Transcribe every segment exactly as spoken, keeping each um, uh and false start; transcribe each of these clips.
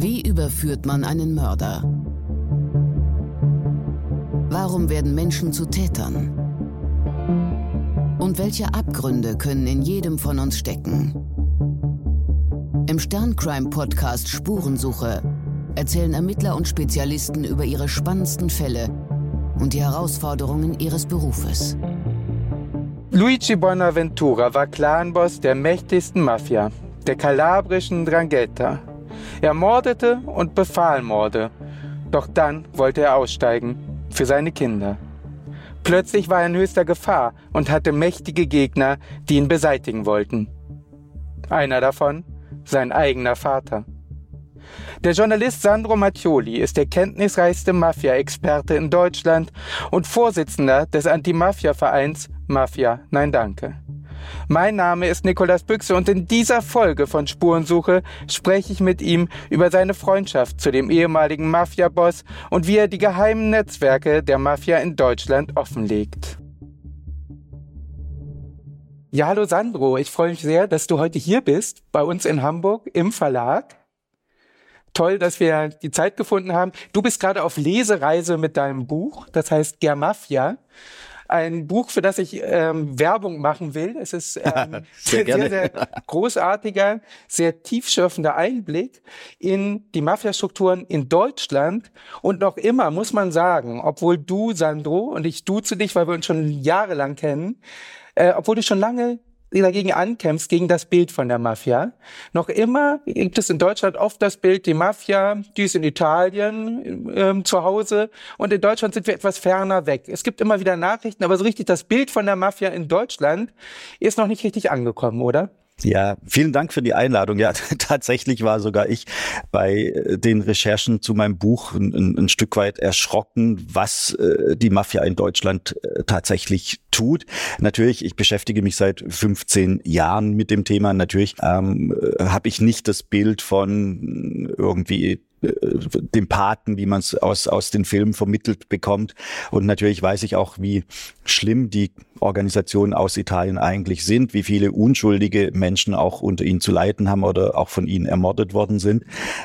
Wie überführt man einen Mörder? Warum werden Menschen zu Tätern? Und welche Abgründe können in jedem von uns stecken? Im Stern-Crime-Podcast Spurensuche erzählen Ermittler und Spezialisten über ihre spannendsten Fälle und die Herausforderungen ihres Berufes. Luigi Bonaventura war Clanboss der mächtigsten Mafia, der kalabrischen Ndrangheta. Er mordete und befahl Morde, doch dann wollte er aussteigen für seine Kinder. Plötzlich war er in höchster Gefahr und hatte mächtige Gegner, die ihn beseitigen wollten. Einer davon, sein eigener Vater. Der Journalist Sandro Mattioli ist der kenntnisreichste Mafia-Experte in Deutschland und Vorsitzender des Anti-Mafia-Vereins Mafia Nein Danke. Mein Name ist Nikolaus Büchse und in dieser Folge von Spurensuche spreche ich mit ihm über seine Freundschaft zu dem ehemaligen Mafia-Boss und wie er die geheimen Netzwerke der Mafia in Deutschland offenlegt. Ja, hallo Sandro, ich freue mich sehr, dass du heute hier bist, bei uns in Hamburg im Verlag. Toll, dass wir die Zeit gefunden haben. Du bist gerade auf Lesereise mit deinem Buch, das heißt Germafia. Ein Buch, für das ich ähm, Werbung machen will. Es ist ähm, sehr, sehr, sehr großartiger, sehr tiefschürfender Einblick in die Mafiastrukturen in Deutschland. Und noch immer muss man sagen, obwohl du, Sandro, und ich duze dich, weil wir uns schon jahrelang kennen, äh, obwohl du schon lange dagegen ankämpfst, gegen das Bild von der Mafia. Noch immer gibt es in Deutschland oft das Bild, die Mafia, die ist in Italien äh, zu Hause und in Deutschland sind wir etwas ferner weg. Es gibt immer wieder Nachrichten, aber so richtig das Bild von der Mafia in Deutschland ist noch nicht richtig angekommen, oder? Ja, vielen Dank für die Einladung. Ja, tatsächlich war sogar ich bei den Recherchen zu meinem Buch ein, ein Stück weit erschrocken, was äh, die Mafia in Deutschland äh, tatsächlich tut. Natürlich, ich beschäftige mich seit fünfzehn Jahren mit dem Thema. Natürlich ähm, habe ich nicht das Bild von irgendwie dem Paten, wie man es aus aus den Filmen vermittelt bekommt. Und natürlich weiß ich auch, wie schlimm die Organisationen aus Italien eigentlich sind, wie viele unschuldige Menschen auch unter ihnen zu leiden haben oder auch von ihnen ermordet worden sind.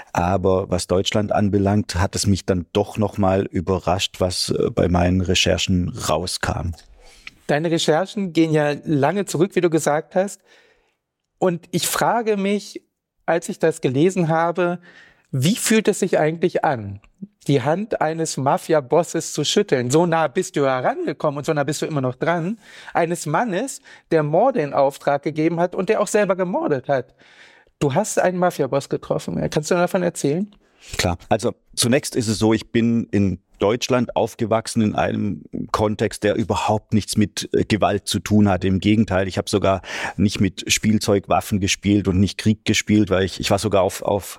Aber was Deutschland anbelangt, hat es mich dann doch nochmal überrascht, was bei meinen Recherchen rauskam. Deine Recherchen gehen ja lange zurück, wie du gesagt hast. Und ich frage mich, als ich das gelesen habe, wie fühlt es sich eigentlich an, die Hand eines Mafia-Bosses zu schütteln? So nah bist du herangekommen und so nah bist du immer noch dran. Eines Mannes, der Morde in Auftrag gegeben hat und der auch selber gemordet hat. Du hast einen Mafia-Boss getroffen. Kannst du davon erzählen? Klar. Also zunächst ist es so, ich bin in Deutschland aufgewachsen in einem Kontext, der überhaupt nichts mit Gewalt zu tun hatte. Im Gegenteil, ich habe sogar nicht mit Spielzeugwaffen gespielt und nicht Krieg gespielt, weil ich ich war sogar auf auf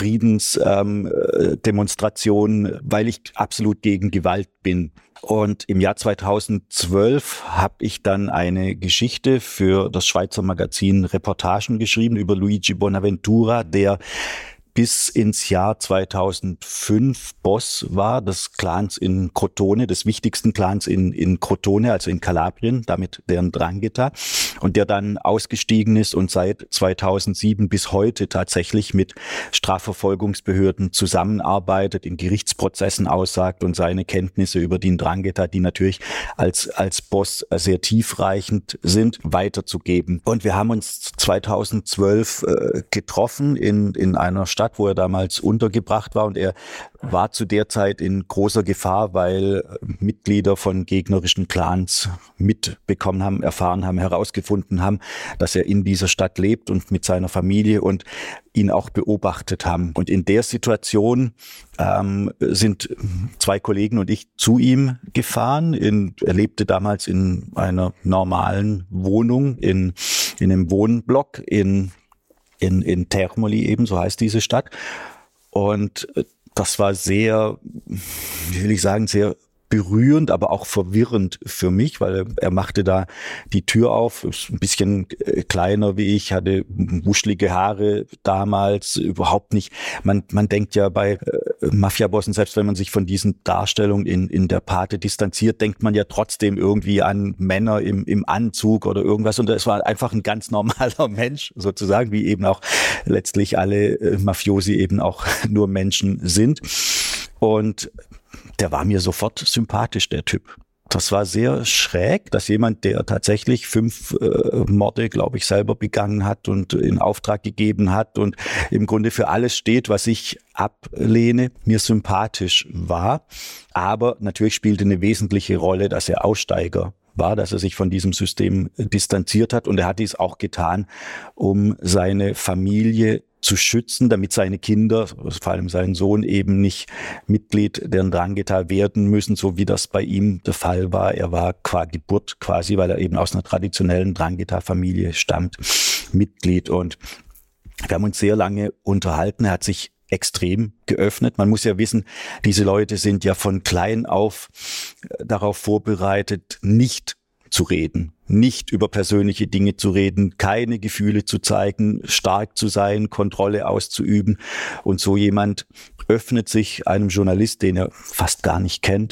Friedensdemonstrationen, ähm, weil ich absolut gegen Gewalt bin. Und im Jahr zweitausendzwölf habe ich dann eine Geschichte für das Schweizer Magazin Reportagen geschrieben über Luigi Bonaventura, der bis ins Jahr zweitausendfünf Boss war des Clans in Crotone, des wichtigsten Clans in, in Crotone, also in Kalabrien, damit der Ndrangheta, und der dann ausgestiegen ist und seit zweitausendsieben bis heute tatsächlich mit Strafverfolgungsbehörden zusammenarbeitet, in Gerichtsprozessen aussagt und seine Kenntnisse über die Ndrangheta, die natürlich als, als Boss sehr tiefreichend sind, weiterzugeben. Und wir haben uns zweitausendzwölf äh, getroffen in, in einer Stadt, wo er damals untergebracht war, und er war zu der Zeit in großer Gefahr, weil Mitglieder von gegnerischen Clans mitbekommen haben, erfahren haben, herausgefunden haben, dass er in dieser Stadt lebt und mit seiner Familie und ihn auch beobachtet haben. Und in der Situation ähm, sind zwei Kollegen und ich zu ihm gefahren. In, er lebte damals in einer normalen Wohnung, in, in einem Wohnblock in In, in Termoli eben, so heißt diese Stadt. Und das war sehr, wie will ich sagen, sehr berührend, aber auch verwirrend für mich, weil er machte da die Tür auf, ist ein bisschen kleiner wie ich, hatte wuschelige Haare damals, überhaupt nicht. Man, man denkt ja bei äh, Mafiabossen, selbst wenn man sich von diesen Darstellungen in, in der Pate distanziert, denkt man ja trotzdem irgendwie an Männer im, im Anzug oder irgendwas. Und es war einfach ein ganz normaler Mensch, sozusagen, wie eben auch letztlich alle äh, Mafiosi eben auch nur Menschen sind. Und der war mir sofort sympathisch, der Typ. Das war sehr schräg, dass jemand, der tatsächlich fünf äh, Morde, glaube ich, selber begangen hat und in Auftrag gegeben hat und im Grunde für alles steht, was ich ablehne, mir sympathisch war. Aber natürlich spielte eine wesentliche Rolle, dass er Aussteiger war, dass er sich von diesem System distanziert hat. Und er hat dies auch getan, um seine Familie zu schützen, damit seine Kinder, vor allem sein Sohn, eben nicht Mitglied der Ndrangheta werden müssen, so wie das bei ihm der Fall war. Er war qua Geburt quasi, weil er eben aus einer traditionellen Ndrangheta-Familie stammt, Mitglied. Und wir haben uns sehr lange unterhalten. Er hat sich extrem geöffnet. Man muss ja wissen, diese Leute sind ja von klein auf darauf vorbereitet, nicht zu reden, nicht über persönliche Dinge zu reden, keine Gefühle zu zeigen, stark zu sein, Kontrolle auszuüben. Und so jemand öffnet sich einem Journalist, den er fast gar nicht kennt,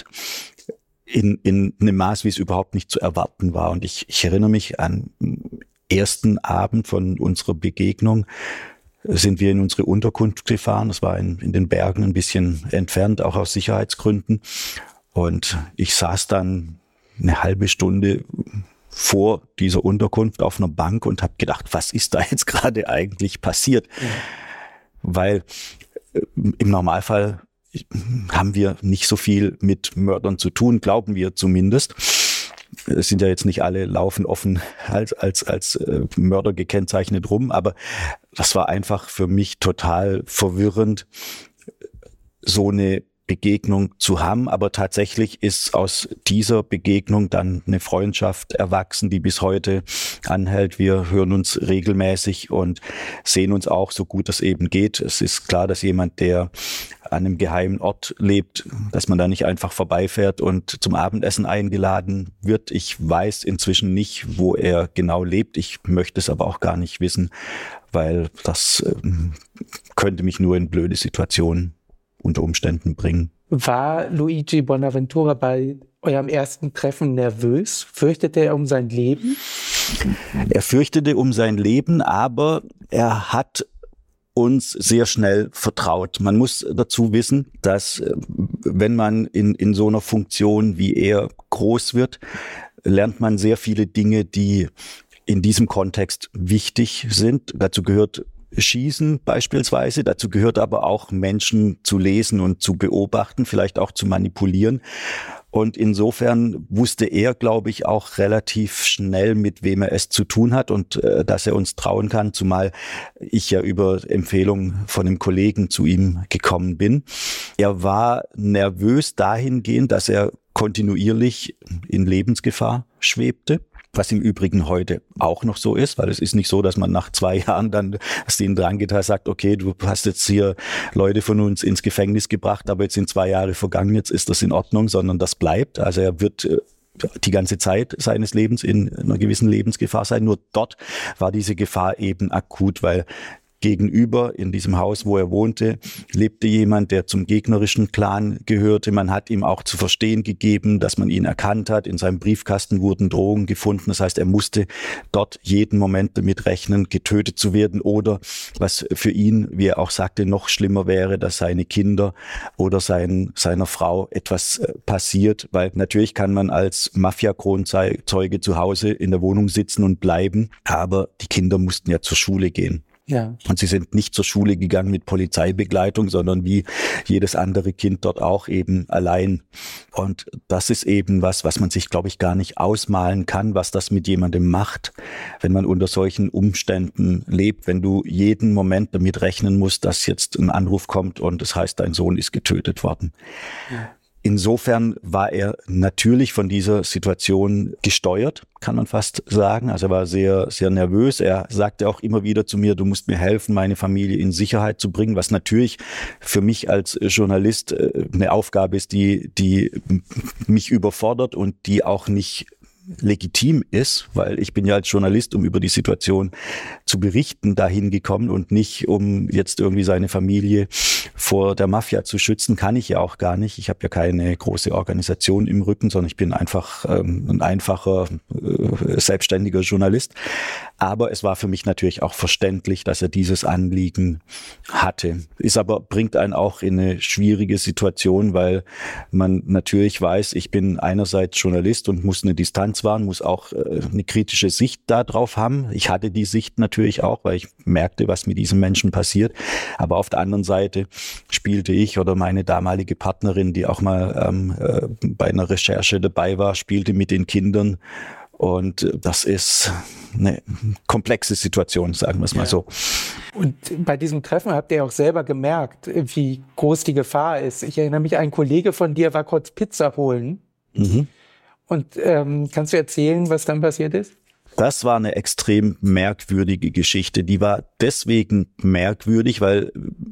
in, in einem Maß, wie es überhaupt nicht zu erwarten war. Und ich, ich erinnere mich an den ersten Abend von unserer Begegnung, sind wir in unsere Unterkunft gefahren. Das war in, in den Bergen ein bisschen entfernt, auch aus Sicherheitsgründen. Und ich saß dann eine halbe Stunde vor dieser Unterkunft auf einer Bank und habe gedacht, was ist da jetzt gerade eigentlich passiert? Ja. Weil äh, im Normalfall haben wir nicht so viel mit Mördern zu tun, glauben wir zumindest. Es sind ja jetzt nicht alle laufen offen als, als, als äh, Mörder gekennzeichnet rum, aber das war einfach für mich total verwirrend, so eine Begegnung zu haben, aber tatsächlich ist aus dieser Begegnung dann eine Freundschaft erwachsen, die bis heute anhält. Wir hören uns regelmäßig und sehen uns auch so gut es eben geht. Es ist klar, dass jemand, der an einem geheimen Ort lebt, dass man da nicht einfach vorbeifährt und zum Abendessen eingeladen wird. Ich weiß inzwischen nicht, wo er genau lebt. Ich möchte es aber auch gar nicht wissen, weil das äh, könnte mich nur in blöde Situationen unter Umständen bringen. War Luigi Bonaventura bei eurem ersten Treffen nervös? Fürchtete er um sein Leben? Er fürchtete um sein Leben, aber er hat uns sehr schnell vertraut. Man muss dazu wissen, dass wenn man in, in so einer Funktion wie er groß wird, lernt man sehr viele Dinge, die in diesem Kontext wichtig sind. Dazu gehört Schießen beispielsweise. Dazu gehört aber auch, Menschen zu lesen und zu beobachten, vielleicht auch zu manipulieren. Und insofern wusste er, glaube ich, auch relativ schnell, mit wem er es zu tun hat und äh, dass er uns trauen kann, zumal ich ja über Empfehlung von einem Kollegen zu ihm gekommen bin. Er war nervös dahingehend, dass er kontinuierlich in Lebensgefahr schwebte. Was im Übrigen heute auch noch so ist, weil es ist nicht so, dass man nach zwei Jahren dann, dass die Ndrangheta sagt, okay, du hast jetzt hier Leute von uns ins Gefängnis gebracht, aber jetzt sind zwei Jahre vergangen, jetzt ist das in Ordnung, sondern das bleibt. Also er wird die ganze Zeit seines Lebens in einer gewissen Lebensgefahr sein. Nur dort war diese Gefahr eben akut, weil gegenüber in diesem Haus, wo er wohnte, lebte jemand, der zum gegnerischen Clan gehörte. Man hat ihm auch zu verstehen gegeben, dass man ihn erkannt hat. In seinem Briefkasten wurden Drohungen gefunden. Das heißt, er musste dort jeden Moment damit rechnen, getötet zu werden oder, was für ihn, wie er auch sagte, noch schlimmer wäre, dass seine Kinder oder sein, seiner Frau etwas passiert. Weil natürlich kann man als Mafia-Kronzeuge zu Hause in der Wohnung sitzen und bleiben, aber die Kinder mussten ja zur Schule gehen. Ja. Und sie sind nicht zur Schule gegangen mit Polizeibegleitung, sondern wie jedes andere Kind dort auch eben allein. Und das ist eben was, was man sich, glaube ich, gar nicht ausmalen kann, was das mit jemandem macht, wenn man unter solchen Umständen lebt, wenn du jeden Moment damit rechnen musst, dass jetzt ein Anruf kommt und das heißt, dein Sohn ist getötet worden. Ja. insofern war er natürlich von dieser Situation gesteuert, kann man fast sagen. Also er war sehr, sehr nervös. Er sagte auch immer wieder zu mir, du musst mir helfen, meine Familie in Sicherheit zu bringen, was natürlich für mich als Journalist eine Aufgabe ist, die, die mich überfordert und die auch nicht legitim ist, weil ich bin ja als Journalist, um über die Situation zu berichten, dahin gekommen und nicht, um jetzt irgendwie seine Familie vor der Mafia zu schützen, kann ich ja auch gar nicht. Ich habe ja keine große Organisation im Rücken, sondern ich bin einfach ähm, ein einfacher, äh, selbstständiger Journalist. Aber es war für mich natürlich auch verständlich, dass er dieses Anliegen hatte. Ist aber, bringt einen auch in eine schwierige Situation, weil man natürlich weiß, ich bin einerseits Journalist und muss eine Distanz wahren, muss auch äh, eine kritische Sicht darauf haben. Ich hatte die Sicht natürlich auch, weil ich merkte, was mit diesem Menschen passiert. Aber auf der anderen Seite spielte ich oder meine damalige Partnerin, die auch mal ähm, äh, bei einer Recherche dabei war, spielte mit den Kindern. Und das ist eine komplexe Situation, sagen wir es mal ja. so. Und bei diesem Treffen habt ihr auch selber gemerkt, wie groß die Gefahr ist. Ich erinnere mich, ein Kollege von dir war kurz Pizza holen. Mhm. Und ähm, kannst du erzählen, was dann passiert ist? Das war eine extrem merkwürdige Geschichte. Die war deswegen merkwürdig, weil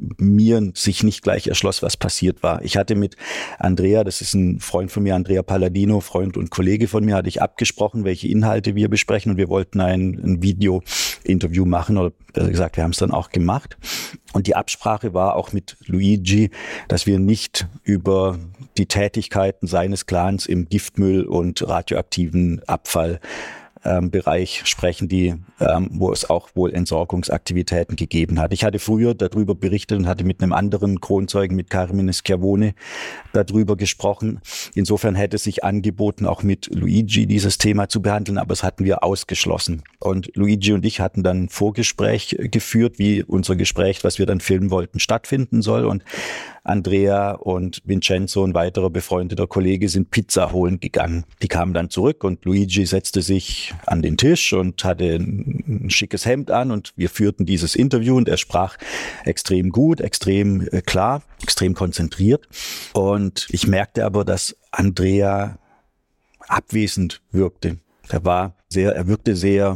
mir sich nicht gleich erschloss, was passiert war. Ich hatte mit Andrea, das ist ein Freund von mir, Andrea Palladino, Freund und Kollege von mir, hatte ich abgesprochen, welche Inhalte wir besprechen, und wir wollten ein, ein Video-Interview machen, oder besser gesagt, wir haben es dann auch gemacht. Und die Absprache war auch mit Luigi, dass wir nicht über die Tätigkeiten seines Clans im Giftmüll und radioaktiven Abfall Ähm, Bereich sprechen, die, ähm, wo es auch wohl Entsorgungsaktivitäten gegeben hat. Ich hatte früher darüber berichtet und hatte mit einem anderen Kronzeugen, mit Carmine Schiavone, darüber gesprochen. Insofern hätte es sich angeboten, auch mit Luigi dieses Thema zu behandeln, aber das hatten wir ausgeschlossen. Und Luigi und ich hatten dann ein Vorgespräch geführt, wie unser Gespräch, was wir dann filmen wollten, stattfinden soll. Und Andrea und Vincenzo, ein weiterer befreundeter Kollege, sind Pizza holen gegangen. Die kamen dann zurück und Luigi setzte sich an den Tisch und hatte ein schickes Hemd an, und wir führten dieses Interview, und er sprach extrem gut, extrem klar, extrem konzentriert. Und ich merkte aber, dass Andrea abwesend wirkte. Er war sehr, er wirkte sehr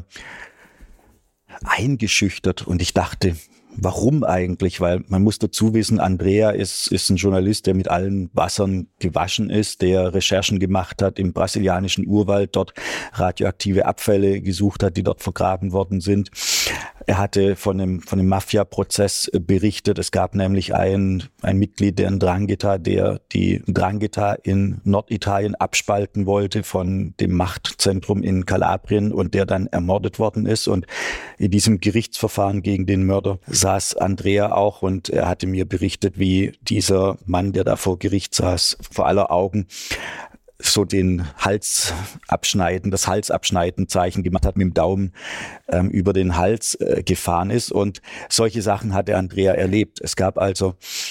eingeschüchtert, und ich dachte, warum eigentlich? Weil man muss dazu wissen, Andrea ist, ist ein Journalist, der mit allen Wassern gewaschen ist, der Recherchen gemacht hat im brasilianischen Urwald, dort radioaktive Abfälle gesucht hat, die dort vergraben worden sind. Er hatte von einem, von einem Mafia-Prozess berichtet. Es gab nämlich ein, ein Mitglied der Ndrangheta, der die Ndrangheta in Norditalien abspalten wollte von dem Machtzentrum in Kalabrien, und der dann ermordet worden ist. Und in diesem Gerichtsverfahren gegen den Mörder saß Andrea auch, und er hatte mir berichtet, wie dieser Mann, der da vor Gericht saß, vor aller Augen so den Hals abschneiden, das Halsabschneiden Zeichen gemacht hat, mit dem Daumen ähm, über den Hals äh, gefahren ist. Und solche Sachen hatte Andrea erlebt. Es gab also...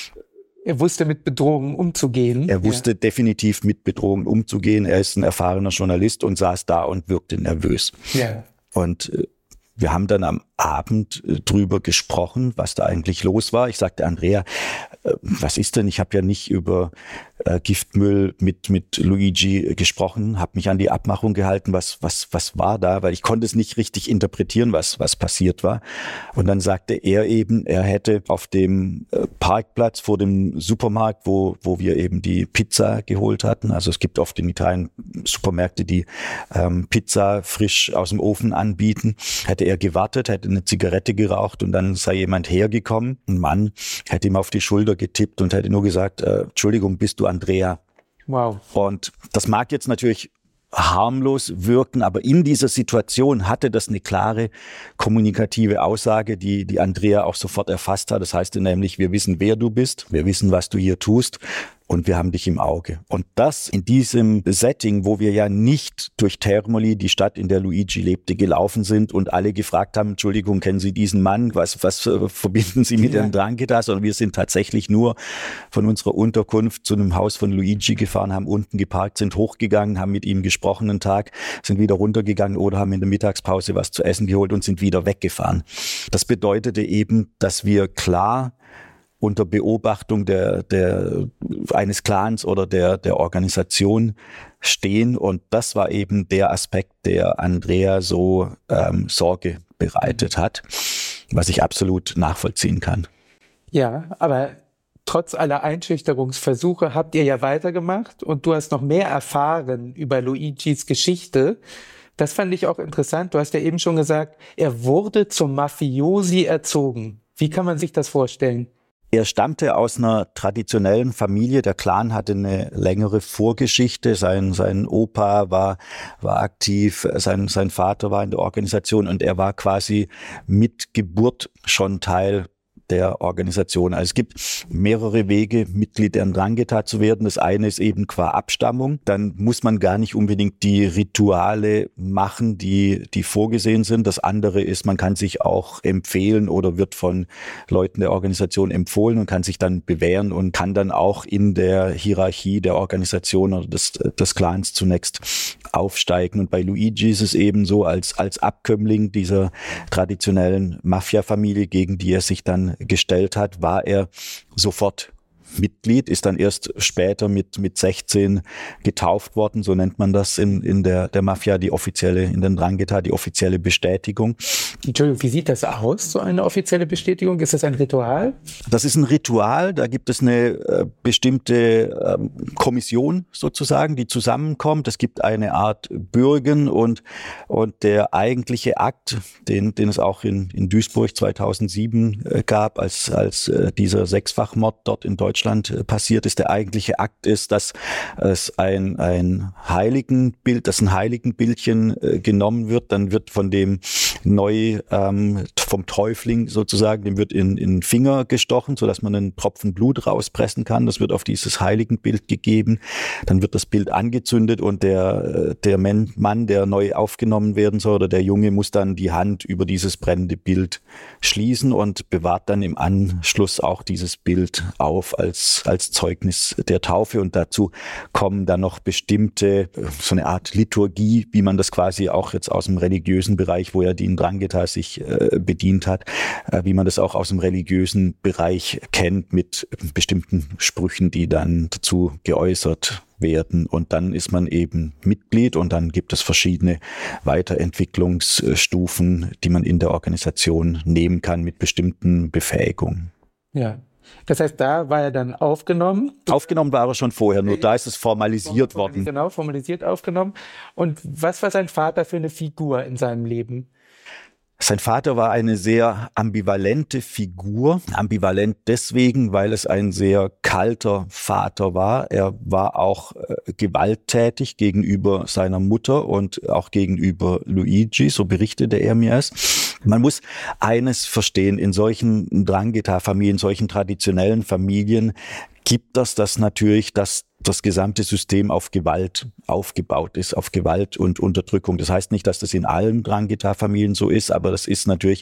Er wusste mit Bedrohungen umzugehen. Er wusste ja. definitiv mit Bedrohungen umzugehen. Er ist ein erfahrener Journalist und saß da und wirkte nervös. Ja. Und äh, wir haben dann am Abend äh, drüber gesprochen, was da eigentlich los war. Ich sagte, Andrea, äh, was ist denn? Ich habe ja nicht über äh, Giftmüll mit mit Luigi gesprochen, habe mich an die Abmachung gehalten. Was was was war da? Weil ich konnte es nicht richtig interpretieren, was was passiert war. Und dann sagte er eben, er hätte auf dem äh, Parkplatz vor dem Supermarkt, wo wo wir eben die Pizza geholt hatten. Also es gibt oft in Italien Supermärkte, die ähm, Pizza frisch aus dem Ofen anbieten. Hätte er gewartet, hätte eine Zigarette geraucht, und dann sei jemand hergekommen, ein Mann, hätte ihm auf die Schulter getippt und hätte nur gesagt, äh, Entschuldigung, bist du Andrea? Wow. Und das mag jetzt natürlich harmlos wirken, aber in dieser Situation hatte das eine klare kommunikative Aussage, die die Andrea auch sofort erfasst hat. Das heißt nämlich, wir wissen, wer du bist, wir wissen, was du hier tust, und wir haben dich im Auge. Und das in diesem Setting, wo wir ja nicht durch Termoli, die Stadt, in der Luigi lebte, gelaufen sind und alle gefragt haben, Entschuldigung, kennen Sie diesen Mann? Was, was äh, verbinden Sie mit ja. dem Ndrangheta? Sondern wir sind tatsächlich nur von unserer Unterkunft zu einem Haus von Luigi gefahren, haben unten geparkt, sind hochgegangen, haben mit ihm gesprochen einen Tag, sind wieder runtergegangen oder haben in der Mittagspause was zu essen geholt und sind wieder weggefahren. Das bedeutete eben, dass wir klar unter Beobachtung der, der, eines Clans oder der, der Organisation stehen. Und das war eben der Aspekt, der Andrea so ähm, Sorge bereitet hat, was ich absolut nachvollziehen kann. Ja, aber trotz aller Einschüchterungsversuche habt ihr ja weitergemacht und du hast noch mehr erfahren über Luigis Geschichte. Das fand ich auch interessant. Du hast ja eben schon gesagt, er wurde zum Mafiosi erzogen. Wie kann man sich das vorstellen? Er stammte aus einer traditionellen Familie. Der Clan hatte eine längere Vorgeschichte. Sein, sein Opa war, war aktiv, sein, sein Vater war in der Organisation und er war quasi mit Geburt schon Teil der Organisation. Also es gibt mehrere Wege, Mitglied der Ndrangheta zu werden. Das eine ist eben qua Abstammung. Dann muss man gar nicht unbedingt die Rituale machen, die, die vorgesehen sind. Das andere ist, man kann sich auch empfehlen oder wird von Leuten der Organisation empfohlen und kann sich dann bewähren und kann dann auch in der Hierarchie der Organisation oder des, des Clans zunächst aufsteigen. Und bei Luigi ist es eben so, als, als Abkömmling dieser traditionellen Mafia-Familie, gegen die er sich dann gestellt hat, war er sofort Mitglied, ist dann erst später mit mit sechzehn getauft worden, so nennt man das in in der der Mafia, die offizielle, in den Ndrangheta, die offizielle Bestätigung. Entschuldigung, wie sieht das aus, so eine offizielle Bestätigung? Ist das ein Ritual? Das ist ein Ritual, da gibt es eine äh, bestimmte ähm, Kommission sozusagen, die zusammenkommt. Es gibt eine Art Bürgen und und der eigentliche Akt, den den es auch in in Duisburg zweitausendsieben äh, gab, als als äh, dieser Sechsfachmord dort in Deutschland passiert ist. Der eigentliche Akt ist, dass es ein, ein Heiligenbild, dass ein Heiligenbildchen äh, genommen wird, dann wird von dem neu, ähm, vom Täufling sozusagen, dem wird in, in den Finger gestochen, sodass man einen Tropfen Blut rauspressen kann. Das wird auf dieses Heiligenbild gegeben. Dann wird das Bild angezündet und der, der Mann, der neu aufgenommen werden soll, oder der Junge, muss dann die Hand über dieses brennende Bild schließen und bewahrt dann im Anschluss auch dieses Bild auf als als Zeugnis der Taufe. Und dazu kommen dann noch bestimmte, so eine Art Liturgie, wie man das quasi auch jetzt aus dem religiösen Bereich, wo ja die Ndrangheta sich äh, bedient hat, äh, wie man das auch aus dem religiösen Bereich kennt, mit bestimmten Sprüchen, die dann dazu geäußert werden. Und dann ist man eben Mitglied und dann gibt es verschiedene Weiterentwicklungsstufen, die man in der Organisation nehmen kann mit bestimmten Befähigungen. Ja. Das heißt, da war er dann aufgenommen. Aufgenommen war er schon vorher, nur da ist es formalisiert worden. Genau, formalisiert aufgenommen. Und was war sein Vater für eine Figur in seinem Leben? Sein Vater war eine sehr ambivalente Figur. Ambivalent deswegen, weil es ein sehr kalter Vater war. Er war auch äh, gewalttätig gegenüber seiner Mutter und auch gegenüber Luigi, so berichtete er mir es. Man muss eines verstehen, in solchen Ndrangheta-Familien, solchen traditionellen Familien gibt das das natürlich, dass das gesamte System auf Gewalt aufgebaut ist, auf Gewalt und Unterdrückung. Das heißt nicht, dass das in allen Ndrangheta-Familien so ist, aber das ist natürlich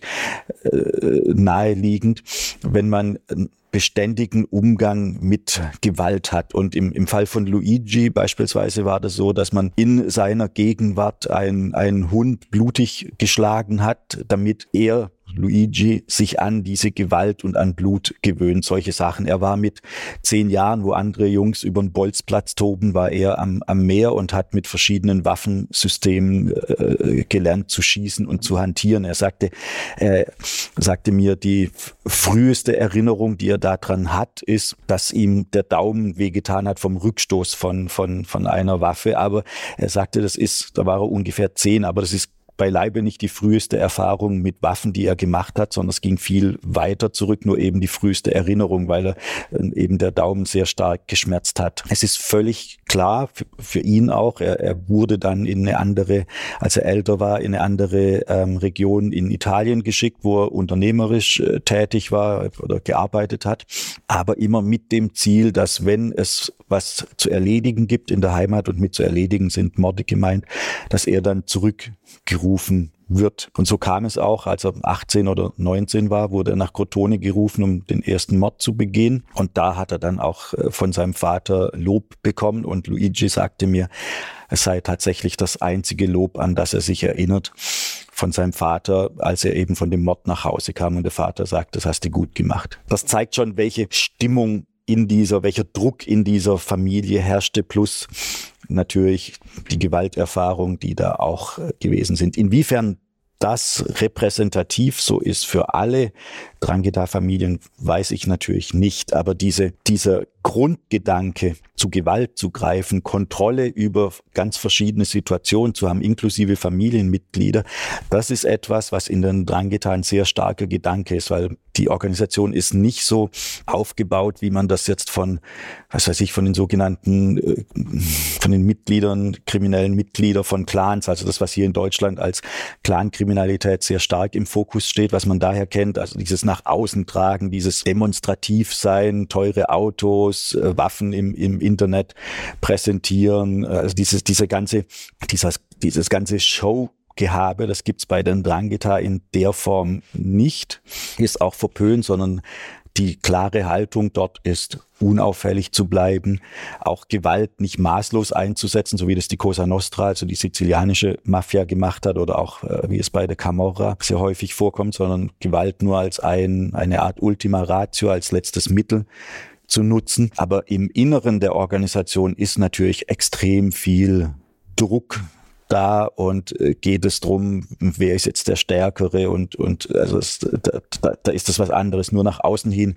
äh, naheliegend, wenn man beständigen Umgang mit Gewalt hat. Und im, im Fall von Luigi beispielsweise war das so, dass man in seiner Gegenwart ein, einen Hund blutig geschlagen hat, damit er, Luigi, sich an diese Gewalt und an Blut gewöhnt, solche Sachen. Er war mit zehn Jahren, wo andere Jungs über den Bolzplatz toben, war er am, am Meer und hat mit verschiedenen Waffensystemen äh, gelernt zu schießen und zu hantieren. Er sagte, er sagte mir, die früheste Erinnerung, die er daran hat, ist, dass ihm der Daumen wehgetan hat vom Rückstoß von, von, von einer Waffe. Aber er sagte, das ist, da war er ungefähr zehn, aber das ist beileibe nicht die früheste Erfahrung mit Waffen, die er gemacht hat, sondern es ging viel weiter zurück, nur eben die früheste Erinnerung, weil er eben der Daumen sehr stark geschmerzt hat. Es ist völlig klar, für, für ihn auch, er, er wurde dann in eine andere, als er älter war, in eine andere ähm, Region in Italien geschickt, wo er unternehmerisch äh, tätig war oder gearbeitet hat, aber immer mit dem Ziel, dass wenn es was zu erledigen gibt in der Heimat, und mit zu erledigen sind Morde gemeint, dass er dann zurückgerufen wird. Und so kam es auch, als er achtzehn oder neunzehn war, wurde er nach Crotone gerufen, um den ersten Mord zu begehen. Und da hat er dann auch von seinem Vater Lob bekommen. Und Luigi sagte mir, es sei tatsächlich das einzige Lob, an das er sich erinnert von seinem Vater, als er eben von dem Mord nach Hause kam und der Vater sagt, das hast du gut gemacht. Das zeigt schon, welche Stimmung in dieser, welcher Druck in dieser Familie herrschte, plus natürlich die Gewalterfahrung, die da auch gewesen sind. Inwiefern das repräsentativ so ist für alle Drangheta-Familien, weiß ich natürlich nicht. Aber diese, dieser Grundgedanke, zu Gewalt zu greifen, Kontrolle über ganz verschiedene Situationen zu haben, inklusive Familienmitglieder, das ist etwas, was in den Drangheta ein sehr starker Gedanke ist, weil die Organisation ist nicht so aufgebaut, wie man das jetzt von, was weiß ich, von den sogenannten, von den Mitgliedern, kriminellen Mitgliedern von Clans, also das, was hier in Deutschland als Clankriminalität sehr stark im Fokus steht, was man daher kennt, also dieses nach außen tragen, dieses demonstrativ sein, teure Autos, Waffen im, im Internet präsentieren, also dieses, diese ganze, dieses, dieses ganze Show Gehabe, das gibt's bei den Drangheta in der Form nicht, ist auch verpönt, sondern die klare Haltung dort ist, unauffällig zu bleiben, auch Gewalt nicht maßlos einzusetzen, so wie das die Cosa Nostra, also die sizilianische Mafia gemacht hat oder auch äh, wie es bei der Camorra sehr häufig vorkommt, sondern Gewalt nur als ein, eine Art Ultima Ratio, als letztes Mittel zu nutzen. Aber im Inneren der Organisation ist natürlich extrem viel Druck da und äh, geht es drum, wer ist jetzt der Stärkere und und also es, da, da, da ist das was anderes. Nur nach außen hin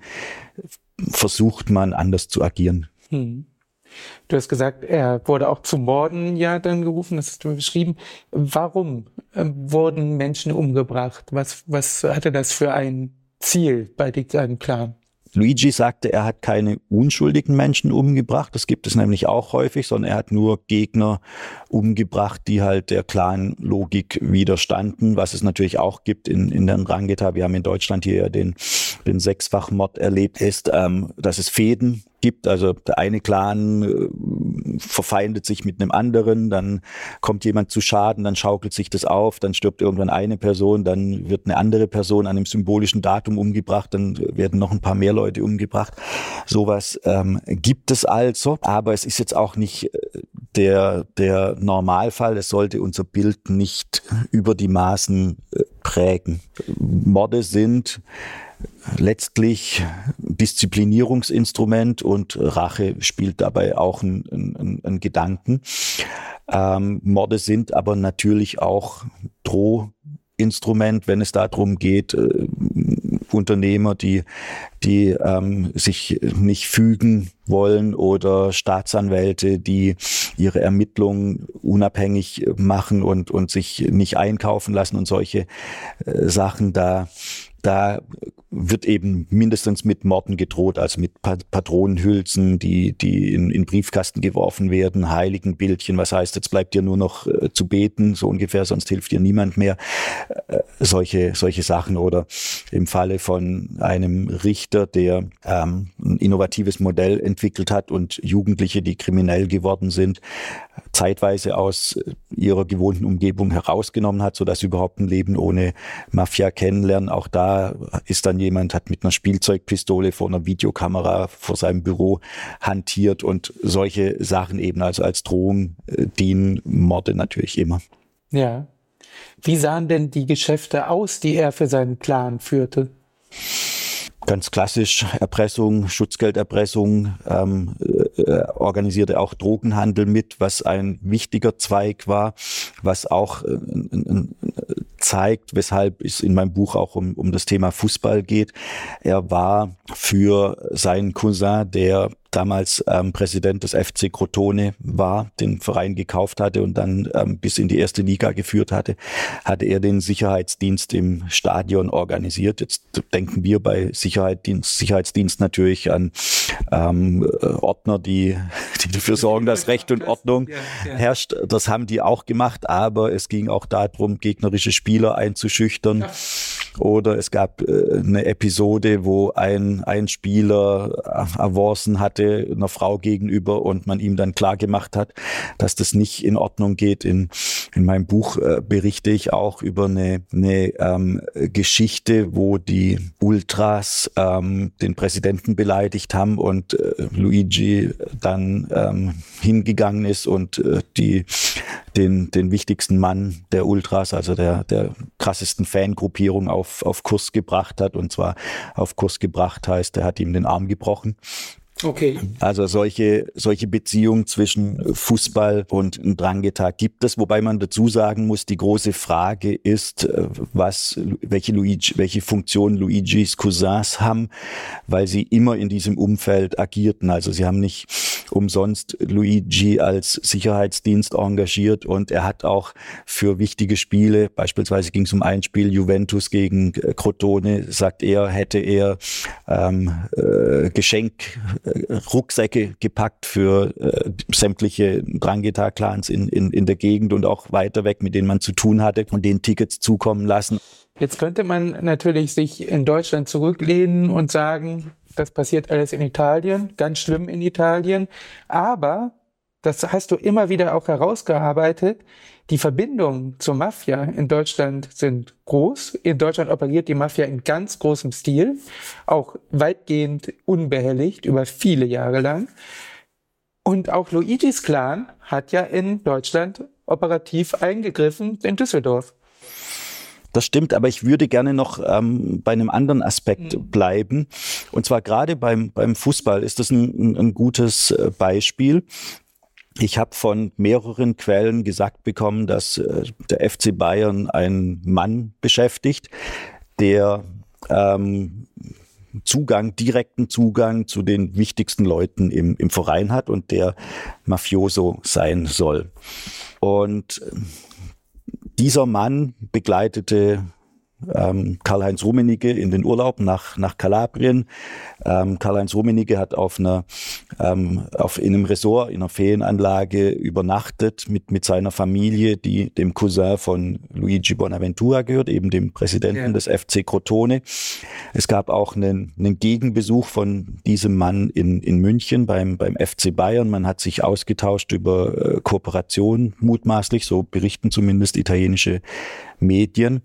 versucht man anders zu agieren. Hm. Du hast gesagt, er wurde auch zu Morden ja dann gerufen, das hast du beschrieben. Warum äh, wurden Menschen umgebracht? Was was hatte das für ein Ziel bei seinem Clan? Luigi sagte, er hat keine unschuldigen Menschen umgebracht. Das gibt es nämlich auch häufig, sondern er hat nur Gegner umgebracht, die halt der Clan-Logik widerstanden, was es natürlich auch gibt in, in der Drangheta. Wir haben in Deutschland hier ja den, den Sechsfachmord erlebt, ist, ähm, dass es Fehden gibt. Also der eine Clan äh, verfeindet sich mit einem anderen, dann kommt jemand zu Schaden, dann schaukelt sich das auf, dann stirbt irgendwann eine Person, dann wird eine andere Person an einem symbolischen Datum umgebracht, dann werden noch ein paar mehr Leute umgebracht. Sowas ähm, gibt es also, aber es ist jetzt auch nicht der, der Normalfall. Es sollte unser Bild nicht über die Maßen äh, prägen. Morde sind letztlich Disziplinierungsinstrument und Rache spielt dabei auch einen, einen, einen Gedanken. Ähm, Morde sind aber natürlich auch Drohinstrument, wenn es darum geht, äh, Unternehmer, die, die ähm, sich nicht fügen wollen oder Staatsanwälte, die ihre Ermittlungen unabhängig machen und, und sich nicht einkaufen lassen und solche äh, Sachen da. Da wird eben mindestens mit Morden gedroht, also mit Patronenhülsen, die, die in, in Briefkasten geworfen werden, Heiligenbildchen, was heißt, jetzt bleibt dir nur noch äh, zu beten, so ungefähr, sonst hilft dir niemand mehr. Äh, solche, solche Sachen. Oder im Falle von einem Richter, der ähm, ein innovatives Modell entwickelt hat und Jugendliche, die kriminell geworden sind, zeitweise aus ihrer gewohnten Umgebung herausgenommen hat, sodass sie überhaupt ein Leben ohne Mafia kennenlernen. Auch da ist dann jemand, hat mit einer Spielzeugpistole vor einer Videokamera vor seinem Büro hantiert und solche Sachen eben, also als Drohung äh, dienen Morde natürlich immer. Ja. Wie sahen denn die Geschäfte aus, die er für seinen Clan führte? Ganz klassisch Erpressung, Schutzgelderpressung, ähm, äh, organisierte auch Drogenhandel mit, was ein wichtiger Zweig war, was auch äh, äh, zeigt, weshalb es in meinem Buch auch um, um das Thema Fußball geht. Er war für seinen Cousin, der damals ähm, Präsident des F C Crotone war, den Verein gekauft hatte und dann ähm, bis in die erste Liga geführt hatte, hatte er den Sicherheitsdienst im Stadion organisiert. Jetzt denken wir bei Sicherheitsdienst, Sicherheitsdienst natürlich an ähm, Ordner, die, die dafür sorgen, dass Recht und Ordnung herrscht. Das haben die auch gemacht, aber es ging auch darum, gegnerische Spieler einzuschüchtern. Ja. Oder es gab äh, eine Episode, wo ein, ein Spieler Avancen hatte einer Frau gegenüber und man ihm dann klar gemacht hat, dass das nicht in Ordnung geht. In, in meinem Buch äh, berichte ich auch über eine, eine ähm, Geschichte, wo die Ultras ähm, den Präsidenten beleidigt haben und äh, Luigi dann ähm, hingegangen ist und äh, die den, den wichtigsten Mann der Ultras, also der, der krassesten Fangruppierung auf, auf Kurs gebracht hat. Und zwar auf Kurs gebracht heißt, er hat ihm den Arm gebrochen. Okay. Also solche, solche Beziehungen zwischen Fußball und Ndrangheta gibt es, wobei man dazu sagen muss, die große Frage ist, was, welche Luigi, welche Funktion Luigis Cousins haben, weil sie immer in diesem Umfeld agierten. Also sie haben nicht umsonst Luigi als Sicherheitsdienst engagiert und er hat auch für wichtige Spiele, beispielsweise ging es um ein Spiel Juventus gegen Crotone, sagt er, hätte er ähm, äh, Geschenk Rucksäcke gepackt für äh, sämtliche Ndrangheta-Clans in, in, in der Gegend und auch weiter weg, mit denen man zu tun hatte und denen Tickets zukommen lassen. Jetzt könnte man natürlich sich in Deutschland zurücklehnen und sagen, das passiert alles in Italien, ganz schlimm in Italien, aber das hast du immer wieder auch herausgearbeitet, die Verbindungen zur Mafia in Deutschland sind groß. In Deutschland operiert die Mafia in ganz großem Stil, auch weitgehend unbehelligt über viele Jahre lang. Und auch Luigis Clan hat ja in Deutschland operativ eingegriffen in Düsseldorf. Das stimmt, aber ich würde gerne noch ähm, bei einem anderen Aspekt mhm. bleiben. Und zwar gerade beim, beim Fußball ist das ein, ein, ein gutes äh, Beispiel. Ich habe von mehreren Quellen gesagt bekommen, dass äh, der F C Bayern einen Mann beschäftigt, der ähm, Zugang, direkten Zugang zu den wichtigsten Leuten im, im Verein hat und der Mafioso sein soll. Und dieser Mann begleitete ähm, Karl-Heinz Rummenigge in den Urlaub nach, nach Kalabrien. Ähm, Karl-Heinz Rummenigge hat auf einer, ähm, auf, in einem Resort, in einer Ferienanlage übernachtet mit, mit seiner Familie, die dem Cousin von Luigi Bonaventura gehört, eben dem Präsidenten ja. des F C Crotone. Es gab auch einen, einen Gegenbesuch von diesem Mann in, in München beim, beim F C Bayern. Man hat sich ausgetauscht über äh, Kooperation, mutmaßlich, so berichten zumindest italienische Medien.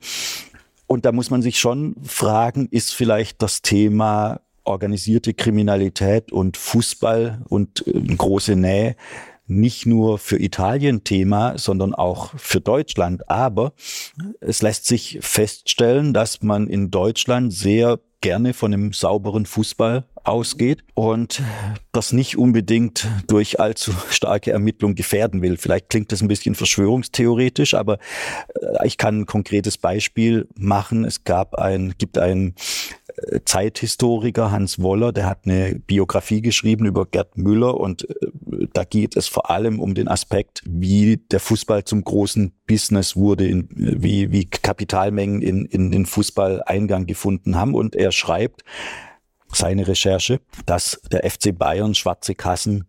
Und da muss man sich schon fragen, ist vielleicht das Thema organisierte Kriminalität und Fußball und äh, große Nähe nicht nur für Italien Thema, sondern auch für Deutschland. Aber es lässt sich feststellen, dass man in Deutschland sehr gerne von einem sauberen Fußball ausgeht und das nicht unbedingt durch allzu starke Ermittlung gefährden will. Vielleicht klingt das ein bisschen verschwörungstheoretisch, aber ich kann ein konkretes Beispiel machen. Es gab ein, gibt einen Zeithistoriker, Hans Woller, der hat eine Biografie geschrieben über Gerd Müller und da geht es vor allem um den Aspekt, wie der Fußball zum großen Business wurde, in, wie, wie Kapitalmengen in, in den Fußball Eingang gefunden haben. Und er schreibt, seine Recherche, dass der F C Bayern schwarze Kassen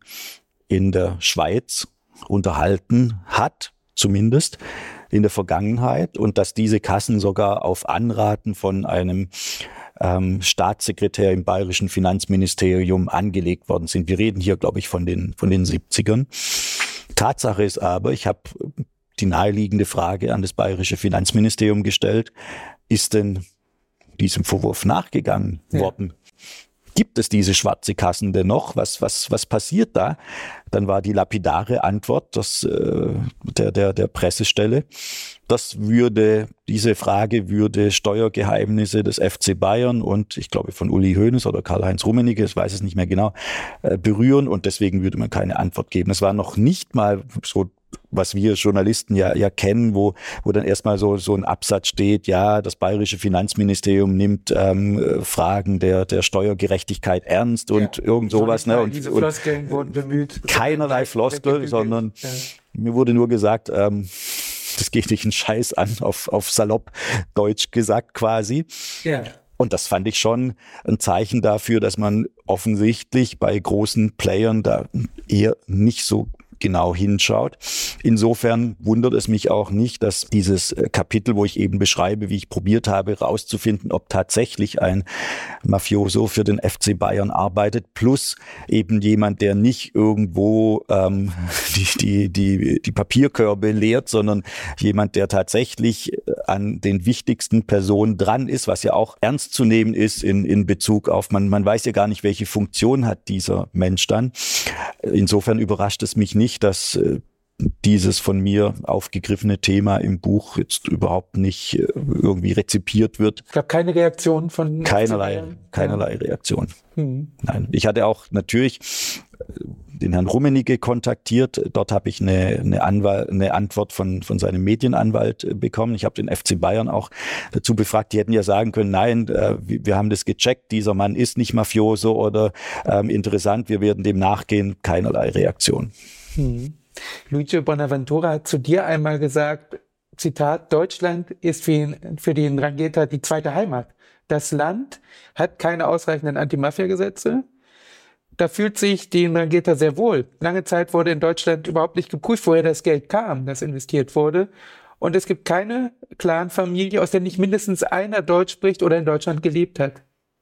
in der Schweiz unterhalten hat, zumindest in der Vergangenheit, und dass diese Kassen sogar auf Anraten von einem ähm, Staatssekretär im bayerischen Finanzministerium angelegt worden sind. Wir reden hier, glaube ich, von den, von den siebzigern. Tatsache ist aber, ich habe die naheliegende Frage an das bayerische Finanzministerium gestellt, ist denn diesem Vorwurf nachgegangen ja. worden? Gibt es diese schwarze Kassen denn noch? Was, was, was passiert da? Dann war die lapidare Antwort das, äh, der, der, der Pressestelle. Das würde, diese Frage würde Steuergeheimnisse des F C Bayern und ich glaube von Uli Hoeneß oder Karl-Heinz Rummenigge, ich weiß es nicht mehr genau, äh, berühren und deswegen würde man keine Antwort geben. Es war noch nicht mal so, was wir Journalisten ja, ja kennen, wo, wo dann erstmal so, so ein Absatz steht, ja, das bayerische Finanzministerium nimmt ähm, Fragen der, der Steuergerechtigkeit ernst und ja, irgend sowas. Ne? Und, diese Floskeln wurden bemüht. Keinerlei Floskel, sondern ja. mir wurde nur gesagt, ähm, das geht dich einen Scheiß an, auf, auf salopp Deutsch gesagt quasi. Ja. Und das fand ich schon ein Zeichen dafür, dass man offensichtlich bei großen Playern da eher nicht so genau hinschaut. Insofern wundert es mich auch nicht, dass dieses Kapitel, wo ich eben beschreibe, wie ich probiert habe, rauszufinden, ob tatsächlich ein Mafioso für den F C Bayern arbeitet, plus eben jemand, der nicht irgendwo ähm, die, die, die, die Papierkörbe leert, sondern jemand, der tatsächlich an den wichtigsten Personen dran ist, was ja auch ernst zu nehmen ist in, in Bezug auf, man, man weiß ja gar nicht, welche Funktion hat dieser Mensch dann. Insofern überrascht es mich nicht, dass dieses von mir aufgegriffene Thema im Buch jetzt überhaupt nicht irgendwie rezipiert wird. Es gab keine Reaktion von... Keinerlei, keinerlei Reaktion. Hm. Nein, ich hatte auch natürlich den Herrn Rummenigge kontaktiert. Dort habe ich eine, eine, Anwalt, eine Antwort von, von seinem Medienanwalt bekommen. Ich habe den F C Bayern auch dazu befragt. Die hätten ja sagen können, nein, äh, wir haben das gecheckt, dieser Mann ist nicht Mafioso oder ähm, interessant, wir werden dem nachgehen. Keinerlei Reaktion. Hm. Luigi Bonaventura hat zu dir einmal gesagt, Zitat, Deutschland ist für, ihn, für die Ndrangheta die zweite Heimat. Das Land hat keine ausreichenden Anti-Mafia-Gesetze. Da fühlt sich die Ndrangheta sehr wohl. Lange Zeit wurde in Deutschland überhaupt nicht geprüft, woher das Geld kam, das investiert wurde. Und es gibt keine Clan-Familie, aus der nicht mindestens einer Deutsch spricht oder in Deutschland gelebt hat.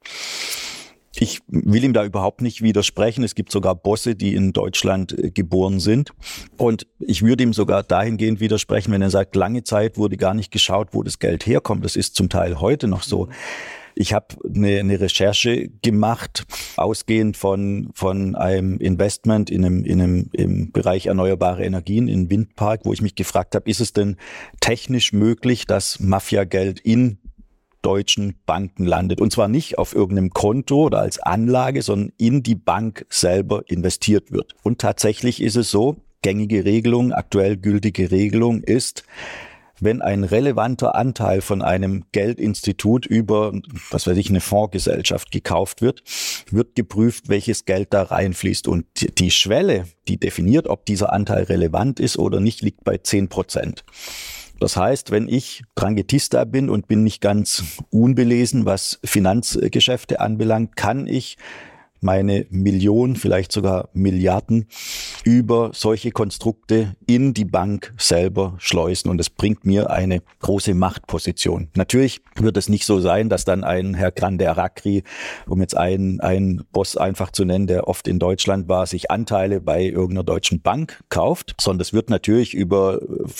Ich will ihm da überhaupt nicht widersprechen. Es gibt sogar Bosse, die in Deutschland geboren sind. Und ich würde ihm sogar dahingehend widersprechen, wenn er sagt, lange Zeit wurde gar nicht geschaut, wo das Geld herkommt. Das ist zum Teil heute noch so. Ich habe eine, eine Recherche gemacht, ausgehend von, von einem Investment in einem, in einem, im Bereich erneuerbare Energien, in Windpark, wo ich mich gefragt habe, ist es denn technisch möglich, dass Mafiageld in deutschen Banken landet. Und zwar nicht auf irgendeinem Konto oder als Anlage, sondern in die Bank selber investiert wird. Und tatsächlich ist es so, gängige Regelung, aktuell gültige Regelung ist, wenn ein relevanter Anteil von einem Geldinstitut über, was weiß ich, eine Fondsgesellschaft gekauft wird, wird geprüft, welches Geld da reinfließt. Und die Schwelle, die definiert, ob dieser Anteil relevant ist oder nicht, liegt bei zehn Prozent. Das heißt, wenn ich Dranghetista bin und bin nicht ganz unbelesen, was Finanzgeschäfte anbelangt, kann ich meine Millionen, vielleicht sogar Milliarden über solche Konstrukte in die Bank selber schleusen. Und es bringt mir eine große Machtposition. Natürlich wird es nicht so sein, dass dann ein Herr Grande Aracri, um jetzt einen, einen Boss einfach zu nennen, der oft in Deutschland war, sich Anteile bei irgendeiner deutschen Bank kauft, sondern es wird natürlich über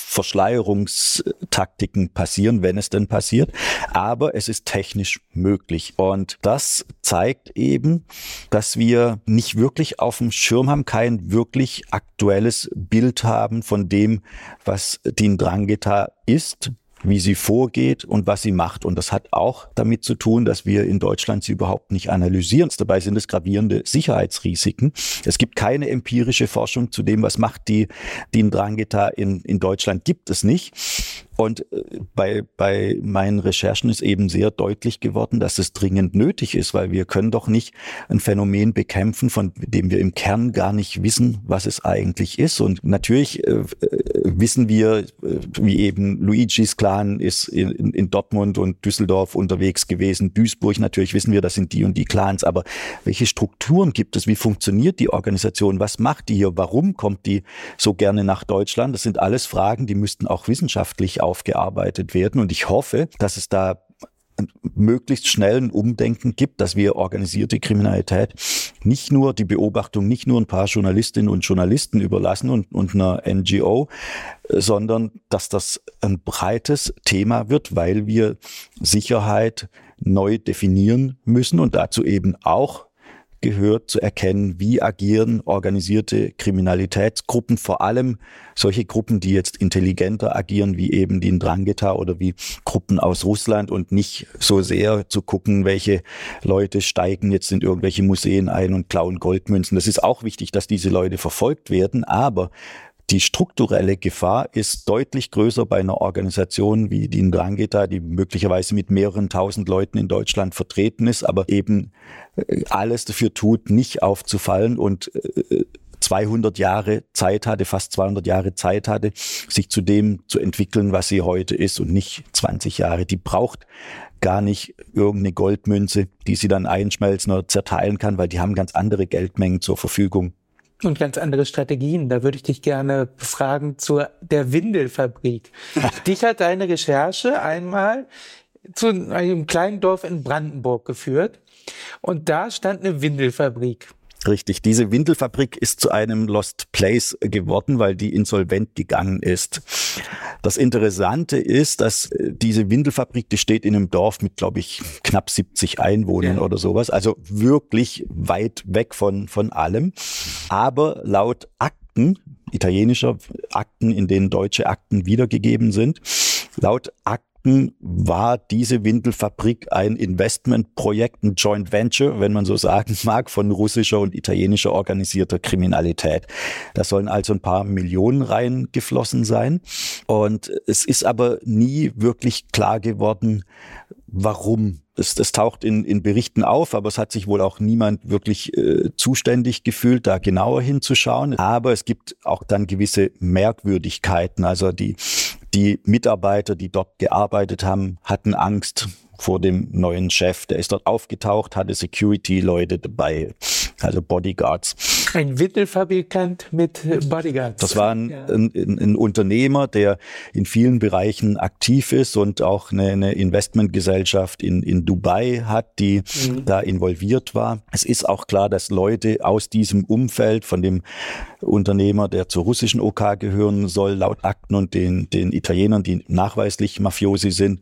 Verschleierungstaktiken passieren, wenn es denn passiert. Aber es ist technisch möglich. Und das zeigt eben, dass wir nicht wirklich auf dem Schirm haben, kein wirklich aktuelles Bild haben von dem, was die Ndrangheta ist, wie sie vorgeht und was sie macht. Und das hat auch damit zu tun, dass wir in Deutschland sie überhaupt nicht analysieren. Dabei sind es gravierende Sicherheitsrisiken. Es gibt keine empirische Forschung zu dem, was macht die, die Ndrangheta in, in Deutschland, gibt es nicht. Und bei, bei meinen Recherchen ist eben sehr deutlich geworden, dass es dringend nötig ist, weil wir können doch nicht ein Phänomen bekämpfen, von dem wir im Kern gar nicht wissen, was es eigentlich ist. Und natürlich äh, wissen wir, äh, wie eben Luigis Clan ist in, in Dortmund und Düsseldorf unterwegs gewesen, Duisburg, natürlich wissen wir, das sind die und die Clans. Aber welche Strukturen gibt es? Wie funktioniert die Organisation? Was macht die hier? Warum kommt die so gerne nach Deutschland? Das sind alles Fragen, die müssten auch wissenschaftlich aufgearbeitet werden. Und ich hoffe, dass es da möglichst schnell ein Umdenken gibt, dass wir organisierte Kriminalität nicht nur die Beobachtung, nicht nur ein paar Journalistinnen und Journalisten überlassen und, und einer N G O, sondern dass das ein breites Thema wird, weil wir Sicherheit neu definieren müssen und dazu eben auch gehört zu erkennen, wie agieren organisierte Kriminalitätsgruppen, vor allem solche Gruppen, die jetzt intelligenter agieren, wie eben die Ndrangheta oder wie Gruppen aus Russland und nicht so sehr zu gucken, welche Leute steigen jetzt in irgendwelche Museen ein und klauen Goldmünzen. Das ist auch wichtig, dass diese Leute verfolgt werden, aber die strukturelle Gefahr ist deutlich größer bei einer Organisation wie die Ndrangheta, die möglicherweise mit mehreren tausend Leuten in Deutschland vertreten ist, aber eben alles dafür tut, nicht aufzufallen und zweihundert Jahre Zeit hatte, fast zweihundert Jahre Zeit hatte, sich zu dem zu entwickeln, was sie heute ist und nicht zwanzig Jahre. Die braucht gar nicht irgendeine Goldmünze, die sie dann einschmelzen oder zerteilen kann, weil die haben ganz andere Geldmengen zur Verfügung. Und ganz andere Strategien. Da würde ich dich gerne befragen zu der Windelfabrik. Dich hat deine Recherche einmal zu einem kleinen Dorf in Brandenburg geführt. Und da stand eine Windelfabrik. Richtig, diese Windelfabrik ist zu einem Lost Place geworden, weil die insolvent gegangen ist. Das Interessante ist, dass diese Windelfabrik, die steht in einem Dorf mit, glaube ich, knapp siebzig Einwohnern ja. oder sowas, also wirklich weit weg von, von allem. Aber laut Akten italienischer Akten, in denen deutsche Akten wiedergegeben sind. Laut Akten war diese Windelfabrik ein Investmentprojekt, ein Joint Venture, wenn man so sagen mag, von russischer und italienischer organisierter Kriminalität. Da sollen also ein paar Millionen reingeflossen sein. Und es ist aber nie wirklich klar geworden, warum. Das, das taucht in, in Berichten auf, aber es hat sich wohl auch niemand wirklich äh, zuständig gefühlt, da genauer hinzuschauen. Aber es gibt auch dann gewisse Merkwürdigkeiten. Also die, die Mitarbeiter, die dort gearbeitet haben, hatten Angst vor dem neuen Chef. Der ist dort aufgetaucht, hatte Security-Leute dabei, also Bodyguards. Ein Windelfabrikant mit Bodyguards. Das war ein, ja. ein, ein, ein Unternehmer, der in vielen Bereichen aktiv ist und auch eine, eine Investmentgesellschaft in, in Dubai hat, die mhm. da involviert war. Es ist auch klar, dass Leute aus diesem Umfeld von dem Unternehmer, der zur russischen O K gehören soll, laut Akten und den, den Italienern, die nachweislich Mafiosi sind,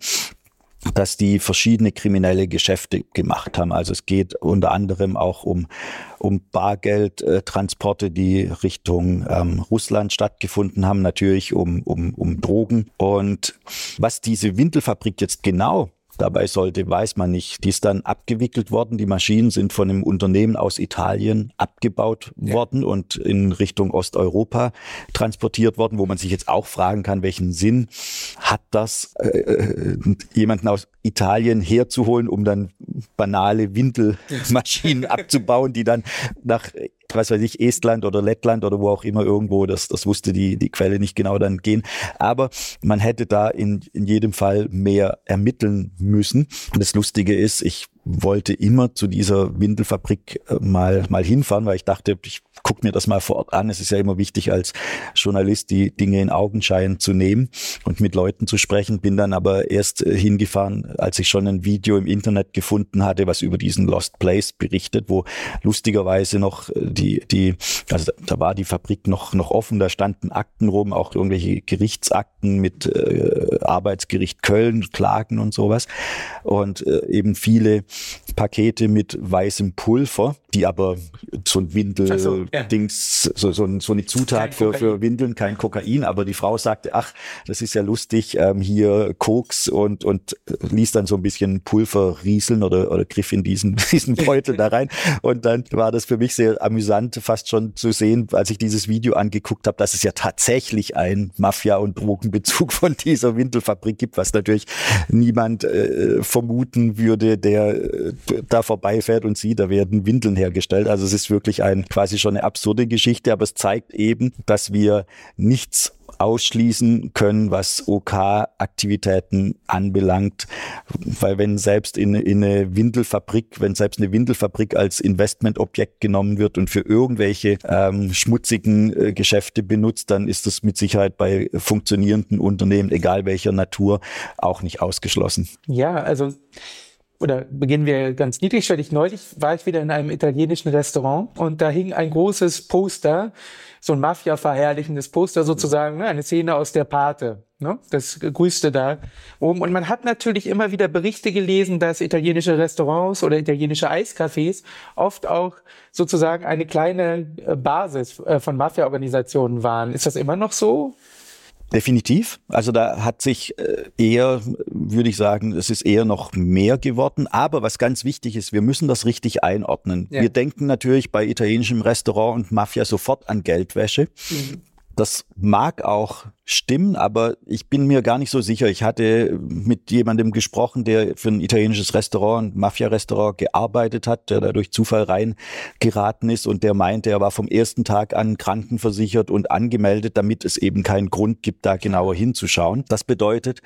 dass die verschiedene kriminelle Geschäfte gemacht haben. Also es geht unter anderem auch um, um Bargeldtransporte, die Richtung ähm, Russland stattgefunden haben, natürlich um, um, um Drogen. Und was diese Windelfabrik jetzt genau dabei sollte, weiß man nicht. Die ist dann abgewickelt worden. Die Maschinen sind von einem Unternehmen aus Italien abgebaut ja. worden und in Richtung Osteuropa transportiert worden, wo man sich jetzt auch fragen kann, welchen Sinn hat das, äh, jemanden aus Italien herzuholen, um dann banale Windelmaschinen abzubauen, die dann nach, was weiß ich, Estland oder Lettland oder wo auch immer irgendwo, das, das wusste die, die Quelle nicht genau, dann gehen. Aber man hätte da in, in jedem Fall mehr ermitteln müssen. Und das Lustige ist, ich wollte immer zu dieser Windelfabrik mal, mal hinfahren, weil ich dachte, ich guck mir das mal vor Ort an. Es ist ja immer wichtig, als Journalist die Dinge in Augenschein zu nehmen und mit Leuten zu sprechen. Bin dann aber erst hingefahren, als ich schon ein Video im Internet gefunden hatte, was über diesen Lost Place berichtet, wo lustigerweise noch die, die, also da war die Fabrik noch, noch offen, da standen Akten rum, auch irgendwelche Gerichtsakten mit äh, Arbeitsgericht Köln, Klagen und sowas. Und äh, eben viele Pakete mit weißem Pulver, die aber so ein Windel, so, ja. Dings, so, so, so eine Zutat für, für Windeln, kein Kokain, aber die Frau sagte, ach, das ist ja lustig, ähm, hier Koks und, und ließ dann so ein bisschen Pulver rieseln oder, oder griff in diesen, diesen Beutel da rein. Und dann war das für mich sehr amüsant, fast schon zu sehen, als ich dieses Video angeguckt habe, dass es ja tatsächlich einen Mafia- und Drogenbezug von dieser Windelfabrik gibt, was natürlich niemand äh, vermuten würde, der äh, da vorbeifährt und sieht, da werden Windeln hergestellt. Also es ist wirklich ein quasi schon eine absurde Geschichte, aber es zeigt eben, dass wir nichts ausschließen können, was O K-Aktivitäten anbelangt, weil wenn selbst in, in eine Windelfabrik, wenn selbst eine Windelfabrik als Investmentobjekt genommen wird und für irgendwelche ähm, schmutzigen äh, Geschäfte benutzt, dann ist das mit Sicherheit bei funktionierenden Unternehmen, egal welcher Natur, auch nicht ausgeschlossen. Ja, also Oder beginnen wir ganz niedrigschwellig. Neulich war ich wieder in einem italienischen Restaurant und da hing ein großes Poster, so ein Mafia-verherrlichendes Poster sozusagen, ne, eine Szene aus der Pate, ne, das grüßte da oben. Und man hat natürlich immer wieder Berichte gelesen, dass italienische Restaurants oder italienische Eiscafés oft auch sozusagen eine kleine Basis von Mafia-Organisationen waren. Ist das immer noch so? Definitiv. Also da hat sich eher, würde ich sagen, es ist eher noch mehr geworden. Aber was ganz wichtig ist, wir müssen das richtig einordnen. Ja. Wir denken natürlich bei italienischem Restaurant und Mafia sofort an Geldwäsche. Mhm. Das mag auch stimmen, aber ich bin mir gar nicht so sicher. Ich hatte mit jemandem gesprochen, der für ein italienisches Restaurant, ein Mafia-Restaurant gearbeitet hat, der da durch Zufall reingeraten ist und der meinte, er war vom ersten Tag an krankenversichert und angemeldet, damit es eben keinen Grund gibt, da genauer hinzuschauen. Das bedeutet,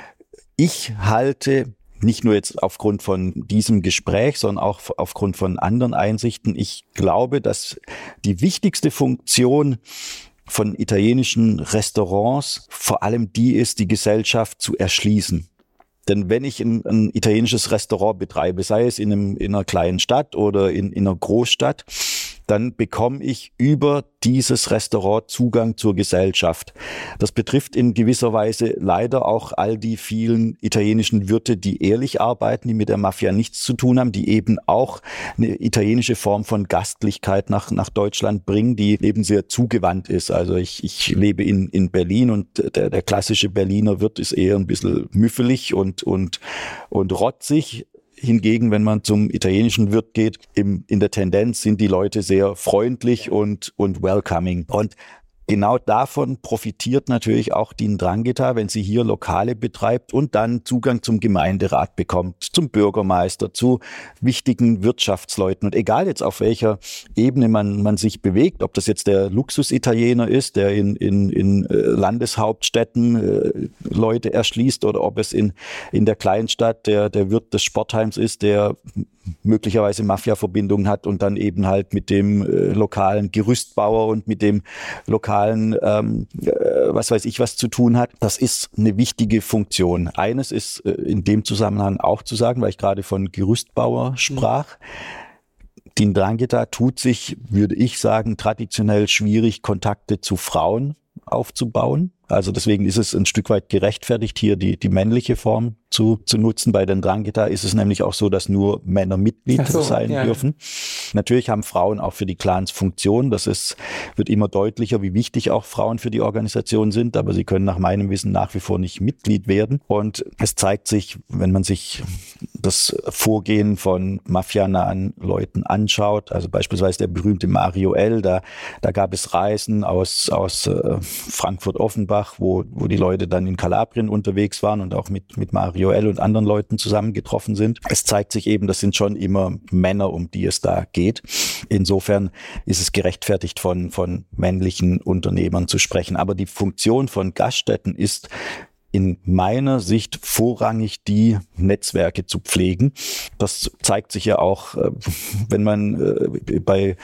ich halte nicht nur jetzt aufgrund von diesem Gespräch, sondern auch aufgrund von anderen Einsichten, ich glaube, dass die wichtigste Funktion von italienischen Restaurants vor allem die ist, die Gesellschaft zu erschließen. Denn wenn ich ein, ein italienisches Restaurant betreibe, sei es in, einem, in einer kleinen Stadt oder in, in einer Großstadt, dann bekomme ich über dieses Restaurant Zugang zur Gesellschaft. Das betrifft in gewisser Weise leider auch all die vielen italienischen Wirte, die ehrlich arbeiten, die mit der Mafia nichts zu tun haben, die eben auch eine italienische Form von Gastlichkeit nach, nach Deutschland bringen, die eben sehr zugewandt ist. Also ich, ich lebe in, in Berlin und der, der klassische Berliner Wirt ist eher ein bisschen müffelig und, und, und rotzig. Hingegen, wenn man zum italienischen Wirt geht, im, in der Tendenz sind die Leute sehr freundlich und, und welcoming. Und genau davon profitiert natürlich auch die Ndrangheta, wenn sie hier Lokale betreibt und dann Zugang zum Gemeinderat bekommt, zum Bürgermeister, zu wichtigen Wirtschaftsleuten. Und egal jetzt auf welcher Ebene man, man sich bewegt, ob das jetzt der Luxusitaliener ist, der in, in, in Landeshauptstädten äh, Leute erschließt, oder ob es in, in der Kleinstadt der, der Wirt des Sportheims ist, der möglicherweise Mafia-Verbindungen hat und dann eben halt mit dem äh, lokalen Gerüstbauer und mit dem lokalen, ähm, äh, was weiß ich, was zu tun hat. Das ist eine wichtige Funktion. Eines ist äh, in dem Zusammenhang auch zu sagen, weil ich gerade von Gerüstbauer sprach. Mhm. Die Ndrangheta tut sich, würde ich sagen, traditionell schwierig, Kontakte zu Frauen aufzubauen. Also deswegen ist es ein Stück weit gerechtfertigt, hier die, die männliche Form zu, zu nutzen. Bei den Ndrangheta ist es nämlich auch so, dass nur Männer Mitglied so, sein ja. dürfen. Natürlich haben Frauen auch für die Clans Funktion. Das ist, wird immer deutlicher, wie wichtig auch Frauen für die Organisation sind. Aber sie können nach meinem Wissen nach wie vor nicht Mitglied werden. Und es zeigt sich, wenn man sich das Vorgehen von mafianahen Leuten anschaut, also beispielsweise der berühmte Mario L., da, da gab es Reisen aus, aus äh, Frankfurt-Offenbach, wo, wo die Leute dann in Kalabrien unterwegs waren und auch mit, mit Mario L. und anderen Leuten zusammengetroffen sind. Es zeigt sich eben, das sind schon immer Männer, um die es da geht. Insofern ist es gerechtfertigt, von, von männlichen Unternehmern zu sprechen. Aber die Funktion von Gaststätten ist in meiner Sicht vorrangig die Netzwerke zu pflegen. Das zeigt sich ja auch, wenn man bei,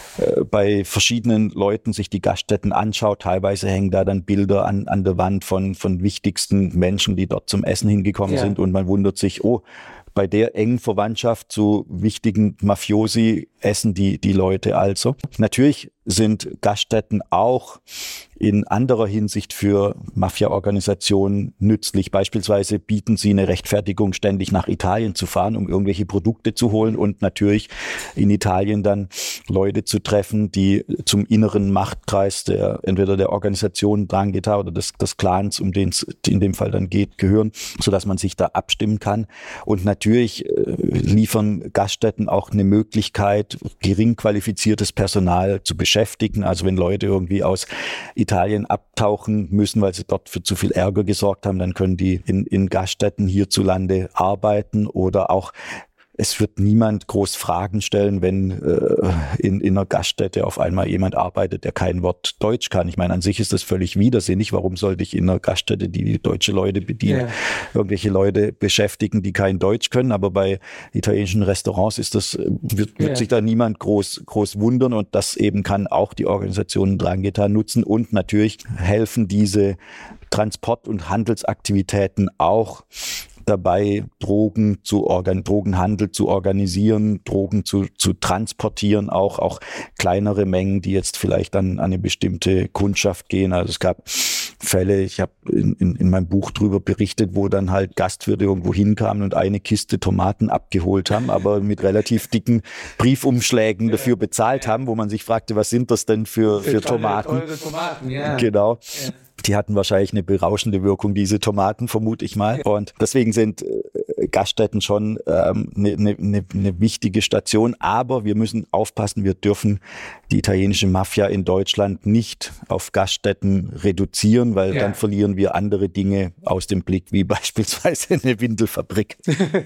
bei verschiedenen Leuten sich die Gaststätten anschaut. Teilweise hängen da dann Bilder an, an der Wand von, von wichtigsten Menschen, die dort zum Essen hingekommen ja. sind. Und man wundert sich, oh, bei der engen Verwandtschaft zu wichtigen Mafiosi essen die, die Leute also. Natürlich sind Gaststätten auch in anderer Hinsicht für Mafia-Organisationen nützlich. Beispielsweise bieten sie eine Rechtfertigung, ständig nach Italien zu fahren, um irgendwelche Produkte zu holen und natürlich in Italien dann Leute zu treffen, die zum inneren Machtkreis der entweder der Organisation Ndrangheta oder des, des Clans, um den es in dem Fall dann geht, gehören, sodass man sich da abstimmen kann. Und natürlich äh, liefern Gaststätten auch eine Möglichkeit, gering qualifiziertes Personal zu beschäftigen. Also wenn Leute irgendwie aus Italien abtauchen müssen, weil sie dort für zu viel Ärger gesorgt haben, dann können die in, in Gaststätten hierzulande arbeiten. Oder auch, es wird niemand groß Fragen stellen, wenn äh, in, in einer Gaststätte auf einmal jemand arbeitet, der kein Wort Deutsch kann. Ich meine, an sich ist das völlig widersinnig. Warum sollte ich in einer Gaststätte, die deutsche Leute bedient, yeah. irgendwelche Leute beschäftigen, die kein Deutsch können? Aber bei italienischen Restaurants ist das, wird, wird yeah. sich da niemand groß, groß wundern. Und das eben kann auch die Organisation Ndrangheta nutzen. Und natürlich helfen diese Transport- und Handelsaktivitäten auch dabei, Drogen zu organ, Drogenhandel zu organisieren, Drogen zu, zu transportieren, auch, auch kleinere Mengen, die jetzt vielleicht an, an eine bestimmte Kundschaft gehen. Also es gab Fälle, ich habe in, in, in meinem Buch drüber berichtet, wo dann halt Gastwirte irgendwo hinkamen und eine Kiste Tomaten abgeholt haben, aber mit relativ dicken Briefumschlägen dafür bezahlt haben, wo man sich fragte, was sind das denn für, für Tomaten? Tomaten ja. Genau. Ja. Die hatten wahrscheinlich eine berauschende Wirkung, diese Tomaten, vermute ich mal. Und deswegen sind äh, Gaststätten schon ähm, eine, eine, eine wichtige Station. Aber wir müssen aufpassen, wir dürfen die italienische Mafia in Deutschland nicht auf Gaststätten reduzieren, weil ja. dann verlieren wir andere Dinge aus dem Blick, wie beispielsweise eine Windelfabrik.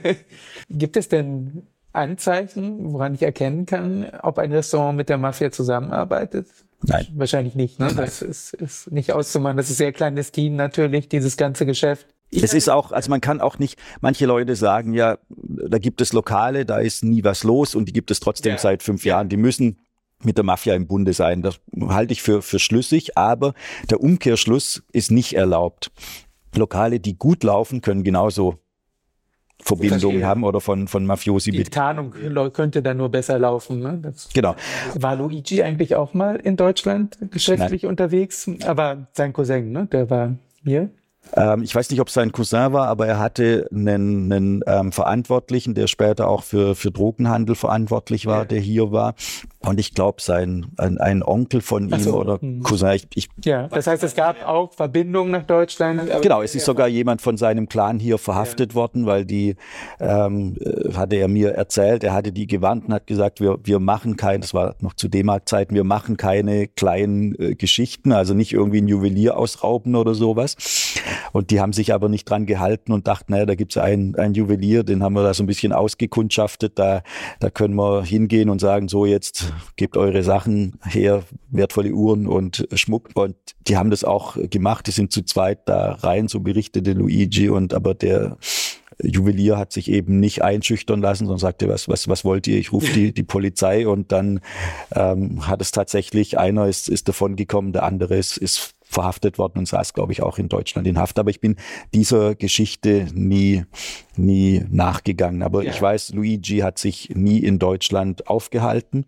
Gibt es denn Anzeichen, woran ich erkennen kann, ob ein Restaurant mit der Mafia zusammenarbeitet? Nein. Wahrscheinlich nicht, ne? Das ist, ist nicht auszumachen. Das ist sehr clandestin natürlich, dieses ganze Geschäft. Es ist auch, also man kann auch nicht, manche Leute sagen ja, da gibt es Lokale, da ist nie was los und die gibt es trotzdem ja. seit fünf Jahren. Die müssen mit der Mafia im Bunde sein. Das halte ich für, für schlüssig, aber der Umkehrschluss ist nicht erlaubt. Lokale, die gut laufen, können genauso Verbindungen Verstehe. haben oder von, von Mafiosi. Die Tarnung könnte dann nur besser laufen. Ne? Das Genau. War Luigi eigentlich auch mal in Deutschland geschäftlich Nein. unterwegs? Aber sein Cousin, ne? Der war hier. Ähm, ich weiß nicht, ob es sein Cousin war, aber er hatte einen, einen ähm, Verantwortlichen, der später auch für, für Drogenhandel verantwortlich war, ja. der hier war. Und ich glaube, sein ein, ein Onkel von ihm so. oder hm. Cousin. Ich, ich, ja, das heißt, es gab auch Verbindungen nach Deutschland. Genau, es ist sogar jemand von seinem Clan hier verhaftet ja. worden, weil die, ähm, hatte er mir erzählt, er hatte die gewarnt und hat gesagt, wir, wir machen kein, das war noch zu D-Mark-Zeiten, wir machen keine kleinen äh, Geschichten, also nicht irgendwie ein Juwelier ausrauben oder sowas. Und die haben sich aber nicht dran gehalten und dachten, naja, da gibt's einen, einen Juwelier, den haben wir da so ein bisschen ausgekundschaftet, da, da können wir hingehen und sagen, so jetzt gebt eure Sachen her, wertvolle Uhren und Schmuck. Und die haben das auch gemacht, die sind zu zweit da rein, so berichtete Luigi. Und aber der Juwelier hat sich eben nicht einschüchtern lassen, sondern sagte, was, was, was wollt ihr? Ich rufe die, die Polizei. Und dann ähm, hat es tatsächlich, einer ist, ist davon gekommen, der andere ist, ist verhaftet worden und saß, glaube ich, auch in Deutschland in Haft. Aber ich bin dieser Geschichte nie, nie nachgegangen. Aber ja. ich weiß, Luigi hat sich nie in Deutschland aufgehalten.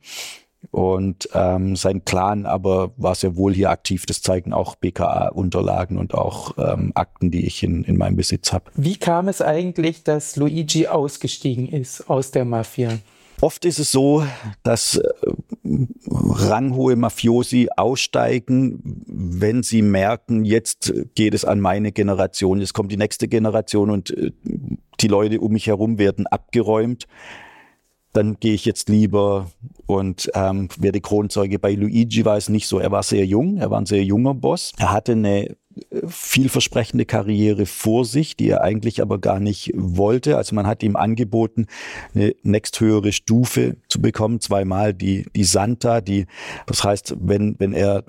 Und ähm, sein Clan aber war sehr wohl hier aktiv. Das zeigen auch B K A-Unterlagen und auch ähm, Akten, die ich in, in meinem Besitz habe. Wie kam es eigentlich, dass Luigi ausgestiegen ist aus der Mafia? Oft ist es so, dass äh, ranghohe Mafiosi aussteigen, wenn sie merken, jetzt geht es an meine Generation, jetzt kommt die nächste Generation und äh, die Leute um mich herum werden abgeräumt. Dann gehe ich jetzt lieber und ähm, werde Kronzeuge. Bei Luigi war es nicht so. Er war sehr jung, er war ein sehr junger Boss. Er hatte eine vielversprechende Karriere vor sich, die er eigentlich aber gar nicht wollte. Also man hat ihm angeboten, eine nächsthöhere Stufe zu bekommen, zweimal die, die Santa, die, das heißt, wenn, wenn er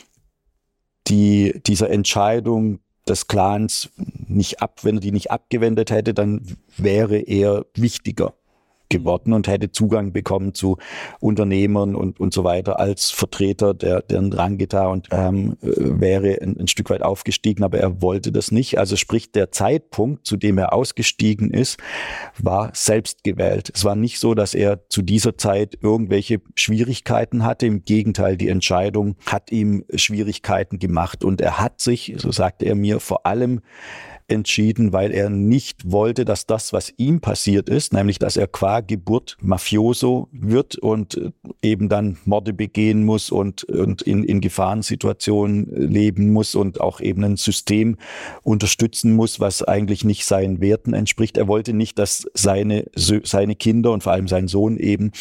die, dieser Entscheidung des Clans nicht ab, wenn er die nicht abgewendet hätte, dann wäre er wichtiger geworden und hätte Zugang bekommen zu Unternehmern und und so weiter als Vertreter der der Ndrangheta und ähm, wäre ein, ein Stück weit aufgestiegen, aber er wollte das nicht. Also sprich, der Zeitpunkt, zu dem er ausgestiegen ist, war selbst gewählt. Es war nicht so, dass er zu dieser Zeit irgendwelche Schwierigkeiten hatte. Im Gegenteil, die Entscheidung hat ihm Schwierigkeiten gemacht und er hat sich, so sagte er mir, vor allem entschieden, weil er nicht wollte, dass das, was ihm passiert ist, nämlich dass er qua Geburt Mafioso wird und eben dann Morde begehen muss und, und in, in Gefahrensituationen leben muss und auch eben ein System unterstützen muss, was eigentlich nicht seinen Werten entspricht. Er wollte nicht, dass seine, seine Kinder und vor allem sein Sohn eben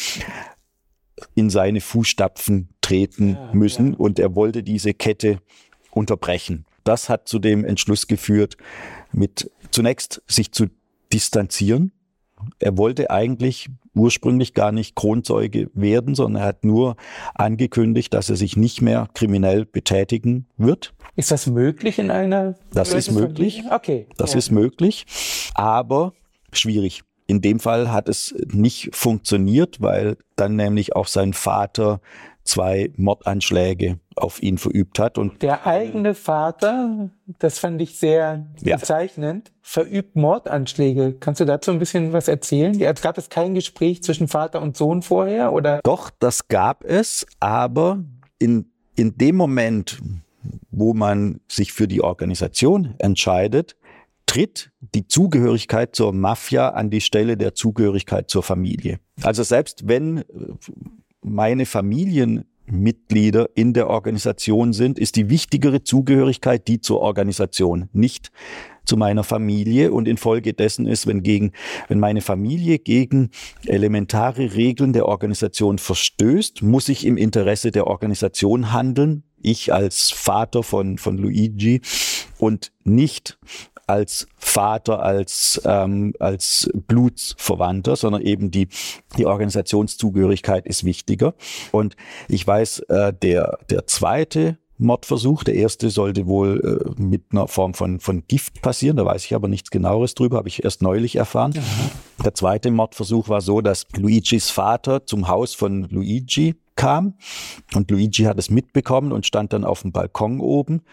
in seine Fußstapfen treten ja, müssen ja. und er wollte diese Kette unterbrechen. Das hat zu dem Entschluss geführt, mit zunächst sich zu distanzieren. Er wollte eigentlich ursprünglich gar nicht Kronzeuge werden, sondern er hat nur angekündigt, dass er sich nicht mehr kriminell betätigen wird. Ist das möglich in einer? Das ist möglich. Okay. Das ja. ist möglich, aber schwierig. In dem Fall hat es nicht funktioniert, weil dann nämlich auch sein Vater zwei Mordanschläge auf ihn verübt hat. Und der eigene Vater, das fand ich sehr ja. bezeichnend, verübt Mordanschläge. Kannst du dazu ein bisschen was erzählen? Gab es kein Gespräch zwischen Vater und Sohn vorher? Oder? Doch, das gab es, aber in, in dem Moment, wo man sich für die Organisation entscheidet, tritt die Zugehörigkeit zur Mafia an die Stelle der Zugehörigkeit zur Familie. Also selbst wenn meine Familienmitglieder in der Organisation sind, ist die wichtigere Zugehörigkeit die zur Organisation, nicht zu meiner Familie. Und infolgedessen ist, wenn gegen, wenn meine Familie gegen elementare Regeln der Organisation verstößt, muss ich im Interesse der Organisation handeln. Ich als Vater von, von Luigi und nicht als Vater, als, ähm, als Blutsverwandter, sondern eben die, die Organisationszugehörigkeit ist wichtiger. Und ich weiß, äh, der, der zweite Mordversuch, der erste sollte wohl äh, mit einer Form von, von Gift passieren, da weiß ich aber nichts Genaueres drüber, habe ich erst neulich erfahren. Aha. Der zweite Mordversuch war so, dass Luigis Vater zum Haus von Luigi kam und Luigi hat es mitbekommen und stand dann auf dem Balkon oben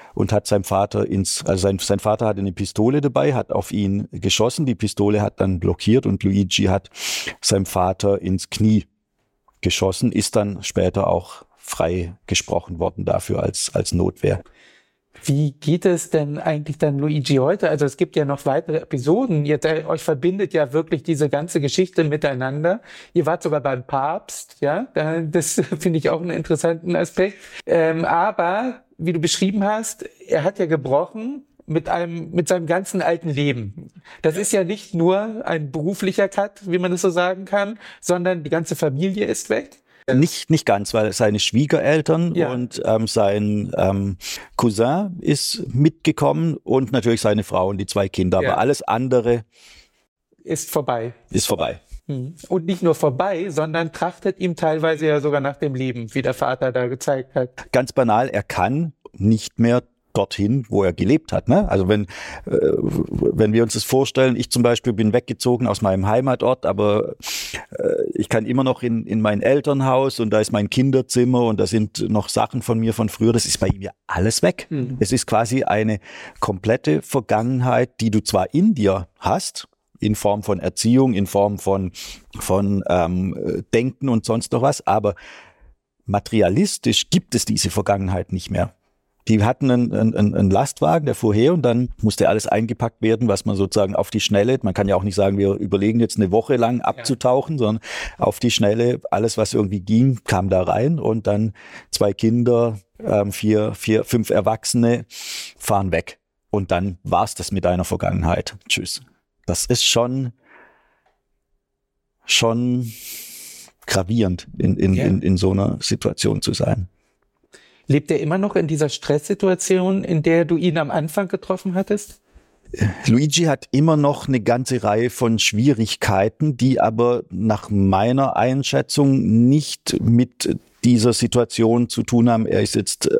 und hat seinem Vater ins, also sein, sein Vater hatte eine Pistole dabei, hat auf ihn geschossen, die Pistole hat dann blockiert und Luigi hat seinem Vater ins Knie geschossen, ist dann später auch frei gesprochen worden dafür als, als Notwehr. Wie geht es denn eigentlich dann Luigi heute? Also es gibt ja noch weitere Episoden. Ihr, euch verbindet ja wirklich diese ganze Geschichte miteinander. Ihr wart sogar beim Papst, ja. Das finde ich auch einen interessanten Aspekt. Ähm, aber wie du beschrieben hast, er hat ja gebrochen mit einem, mit seinem ganzen alten Leben. Das ist ja nicht nur ein beruflicher Cut, wie man es so sagen kann, sondern die ganze Familie ist weg. Nicht, nicht ganz, weil seine Schwiegereltern ja. und ähm, sein ähm, Cousin ist mitgekommen und natürlich seine Frau und die zwei Kinder. Ja. Aber alles andere ist vorbei. Ist vorbei. Und nicht nur vorbei, sondern trachtet ihm teilweise ja sogar nach dem Leben, wie der Vater da gezeigt hat. Ganz banal, er kann nicht mehr dorthin, wo er gelebt hat. Ne? Also wenn, äh, wenn wir uns das vorstellen, ich zum Beispiel bin weggezogen aus meinem Heimatort, aber äh, ich kann immer noch in, in mein Elternhaus und da ist mein Kinderzimmer und da sind noch Sachen von mir von früher, das ist bei ihm ja alles weg. Mhm. Es ist quasi eine komplette Vergangenheit, die du zwar in dir hast, in Form von Erziehung, in Form von, von ähm, Denken und sonst noch was, aber materialistisch gibt es diese Vergangenheit nicht mehr. Die hatten einen, einen, einen Lastwagen, der fuhr her und dann musste alles eingepackt werden, was man sozusagen auf die Schnelle, man kann ja auch nicht sagen, wir überlegen jetzt eine Woche lang abzutauchen, ja. sondern auf die Schnelle, alles was irgendwie ging, kam da rein und dann zwei Kinder, ähm, vier, vier, fünf Erwachsene fahren weg. Und dann war's das mit deiner Vergangenheit. Tschüss. Das ist schon, schon gravierend, in, in, ja. in, in so einer Situation zu sein. Lebt er immer noch in dieser Stresssituation, in der du ihn am Anfang getroffen hattest? Luigi hat immer noch eine ganze Reihe von Schwierigkeiten, die aber nach meiner Einschätzung nicht mit dieser Situation zu tun haben. Er ist jetzt,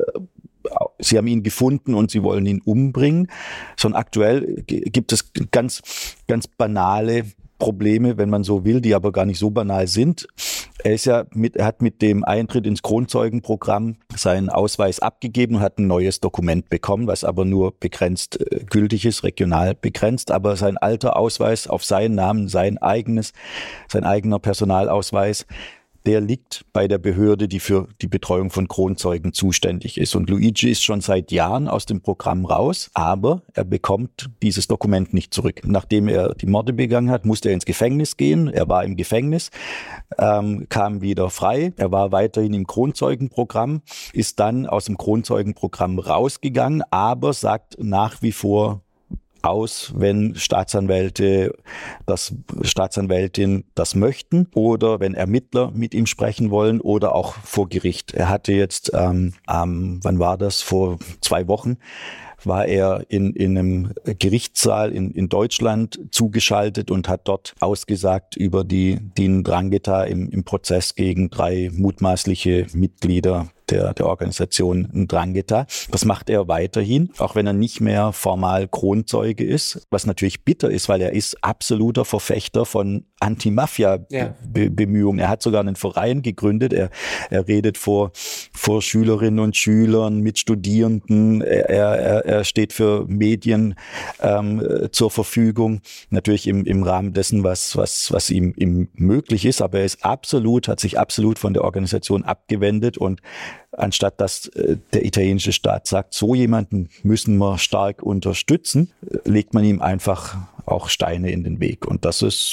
sie haben ihn gefunden und sie wollen ihn umbringen, sondern aktuell gibt es ganz, ganz banale Probleme, wenn man so will, die aber gar nicht so banal sind. Er ist ja mit, er hat mit dem Eintritt ins Kronzeugenprogramm seinen Ausweis abgegeben und hat ein neues Dokument bekommen, was aber nur begrenzt äh, gültig ist, regional begrenzt. Aber sein alter Ausweis auf seinen Namen, sein eigenes, sein eigener Personalausweis, der liegt bei der Behörde, die für die Betreuung von Kronzeugen zuständig ist. Und Luigi ist schon seit Jahren aus dem Programm raus, aber er bekommt dieses Dokument nicht zurück. Nachdem er die Morde begangen hat, musste er ins Gefängnis gehen. Er war im Gefängnis, ähm, kam wieder frei. Er war weiterhin im Kronzeugenprogramm, ist dann aus dem Kronzeugenprogramm rausgegangen, aber sagt nach wie vor aus, wenn Staatsanwälte, das Staatsanwältin das möchten oder wenn Ermittler mit ihm sprechen wollen oder auch vor Gericht. Er hatte jetzt, ähm, ähm, wann war das? Vor zwei Wochen war er in, in einem Gerichtssaal in, in Deutschland zugeschaltet und hat dort ausgesagt über die, die Ndrangheta im, im Prozess gegen drei mutmaßliche Mitglieder der, der Organisation Ndrangheta. Das macht er weiterhin, auch wenn er nicht mehr formal Kronzeuge ist, was natürlich bitter ist, weil er ist absoluter Verfechter von Anti-Mafia-Bemühungen. Ja. Er hat sogar einen Verein gegründet. Er, er redet vor, vor Schülerinnen und Schülern, mit Studierenden. Er, er, er steht für Medien ähm, zur Verfügung. Natürlich im, im Rahmen dessen, was, was, was ihm, ihm möglich ist. Aber er ist absolut, hat sich absolut von der Organisation abgewendet und anstatt dass äh, der italienische Staat sagt, so jemanden müssen wir stark unterstützen, äh, legt man ihm einfach auch Steine in den Weg. Und das ist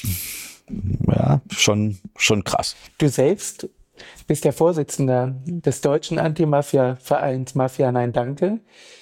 ja schon, schon krass. Du selbst bist der Vorsitzender des deutschen Anti-Mafia-Vereins Mafia Nein Danke.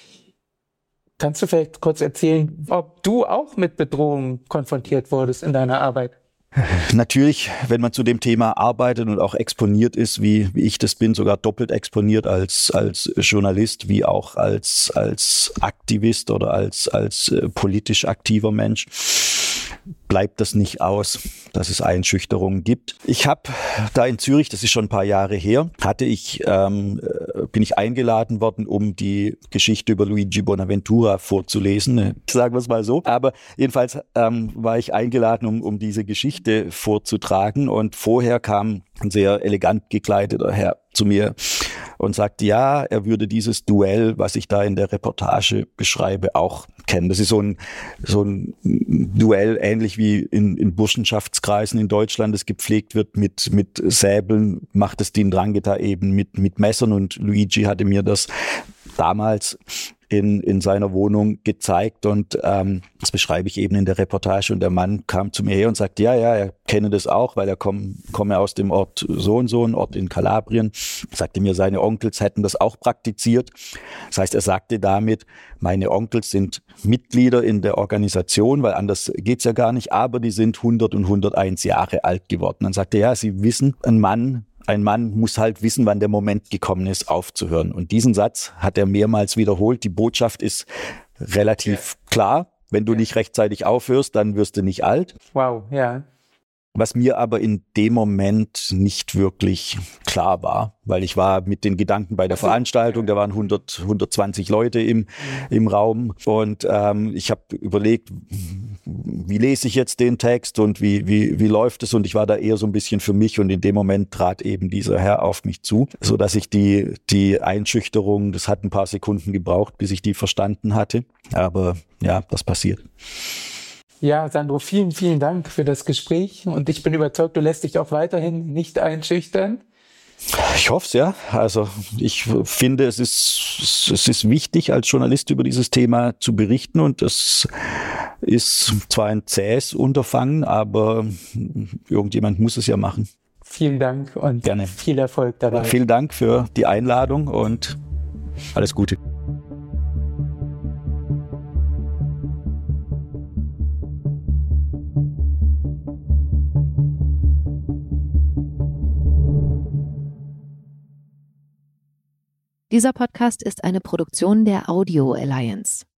Kannst du vielleicht kurz erzählen, ob du auch mit Bedrohungen konfrontiert wurdest in deiner Arbeit? Natürlich, wenn man zu dem Thema arbeitet und auch exponiert ist, wie, wie ich das bin, sogar doppelt exponiert als, als Journalist, wie auch als, als Aktivist oder als, als äh, politisch aktiver Mensch, bleibt das nicht aus, dass es Einschüchterungen gibt. Ich habe da in Zürich, das ist schon ein paar Jahre her, hatte ich, ähm, bin ich eingeladen worden, um die Geschichte über Luigi Bonaventura vorzulesen, sagen wir es mal so. Aber jedenfalls ähm, war ich eingeladen, um, um diese Geschichte vorzutragen und vorher kam ein sehr elegant gekleideter Herr zu mir und sagte, ja, er würde dieses Duell, was ich da in der Reportage beschreibe, auch kennen. Das ist so ein, so ein Duell, ähnlich wie in, in Burschenschaftskreisen in Deutschland, das gepflegt wird mit, mit Säbeln, macht es die Ndrangheta eben mit, mit Messern, und Luigi hatte mir das damals in, in seiner Wohnung gezeigt, und ähm, das beschreibe ich eben in der Reportage, und der Mann kam zu mir her und sagte, ja, ja, er kenne das auch, weil er komm, komme aus dem Ort so und so, ein Ort in Kalabrien, sagte mir, seine Onkels hätten das auch praktiziert. Das heißt, er sagte damit, meine Onkels sind Mitglieder in der Organisation, weil anders geht's ja gar nicht, aber die sind hundert und hunderteins Jahre alt geworden. Dann sagte er, ja, sie wissen, ein Mann Ein Mann muss halt wissen, wann der Moment gekommen ist, aufzuhören. Und diesen Satz hat er mehrmals wiederholt. Die Botschaft ist relativ ja. klar. Wenn du ja. nicht rechtzeitig aufhörst, dann wirst du nicht alt. Wow, ja. Was mir aber in dem Moment nicht wirklich klar war, weil ich war mit den Gedanken bei der Veranstaltung, da waren hundert, hundertzwanzig Leute im, im Raum, und ähm, ich habe überlegt, wie lese ich jetzt den Text und wie, wie, wie läuft es, und ich war da eher so ein bisschen für mich, und in dem Moment trat eben dieser Herr auf mich zu, so dass ich die, die Einschüchterung, das hat ein paar Sekunden gebraucht, bis ich die verstanden hatte, aber ja, das passiert. Ja, Sandro, vielen, vielen Dank für das Gespräch, und ich bin überzeugt, du lässt dich auch weiterhin nicht einschüchtern. Ich hoffe es, ja. Also ich finde, es ist, es ist wichtig, als Journalist über dieses Thema zu berichten, und das ist zwar ein zähes Unterfangen, aber irgendjemand muss es ja machen. Vielen Dank und gerne. Viel Erfolg dabei. Vielen Dank für die Einladung und alles Gute. Dieser Podcast ist eine Produktion der Audio Alliance.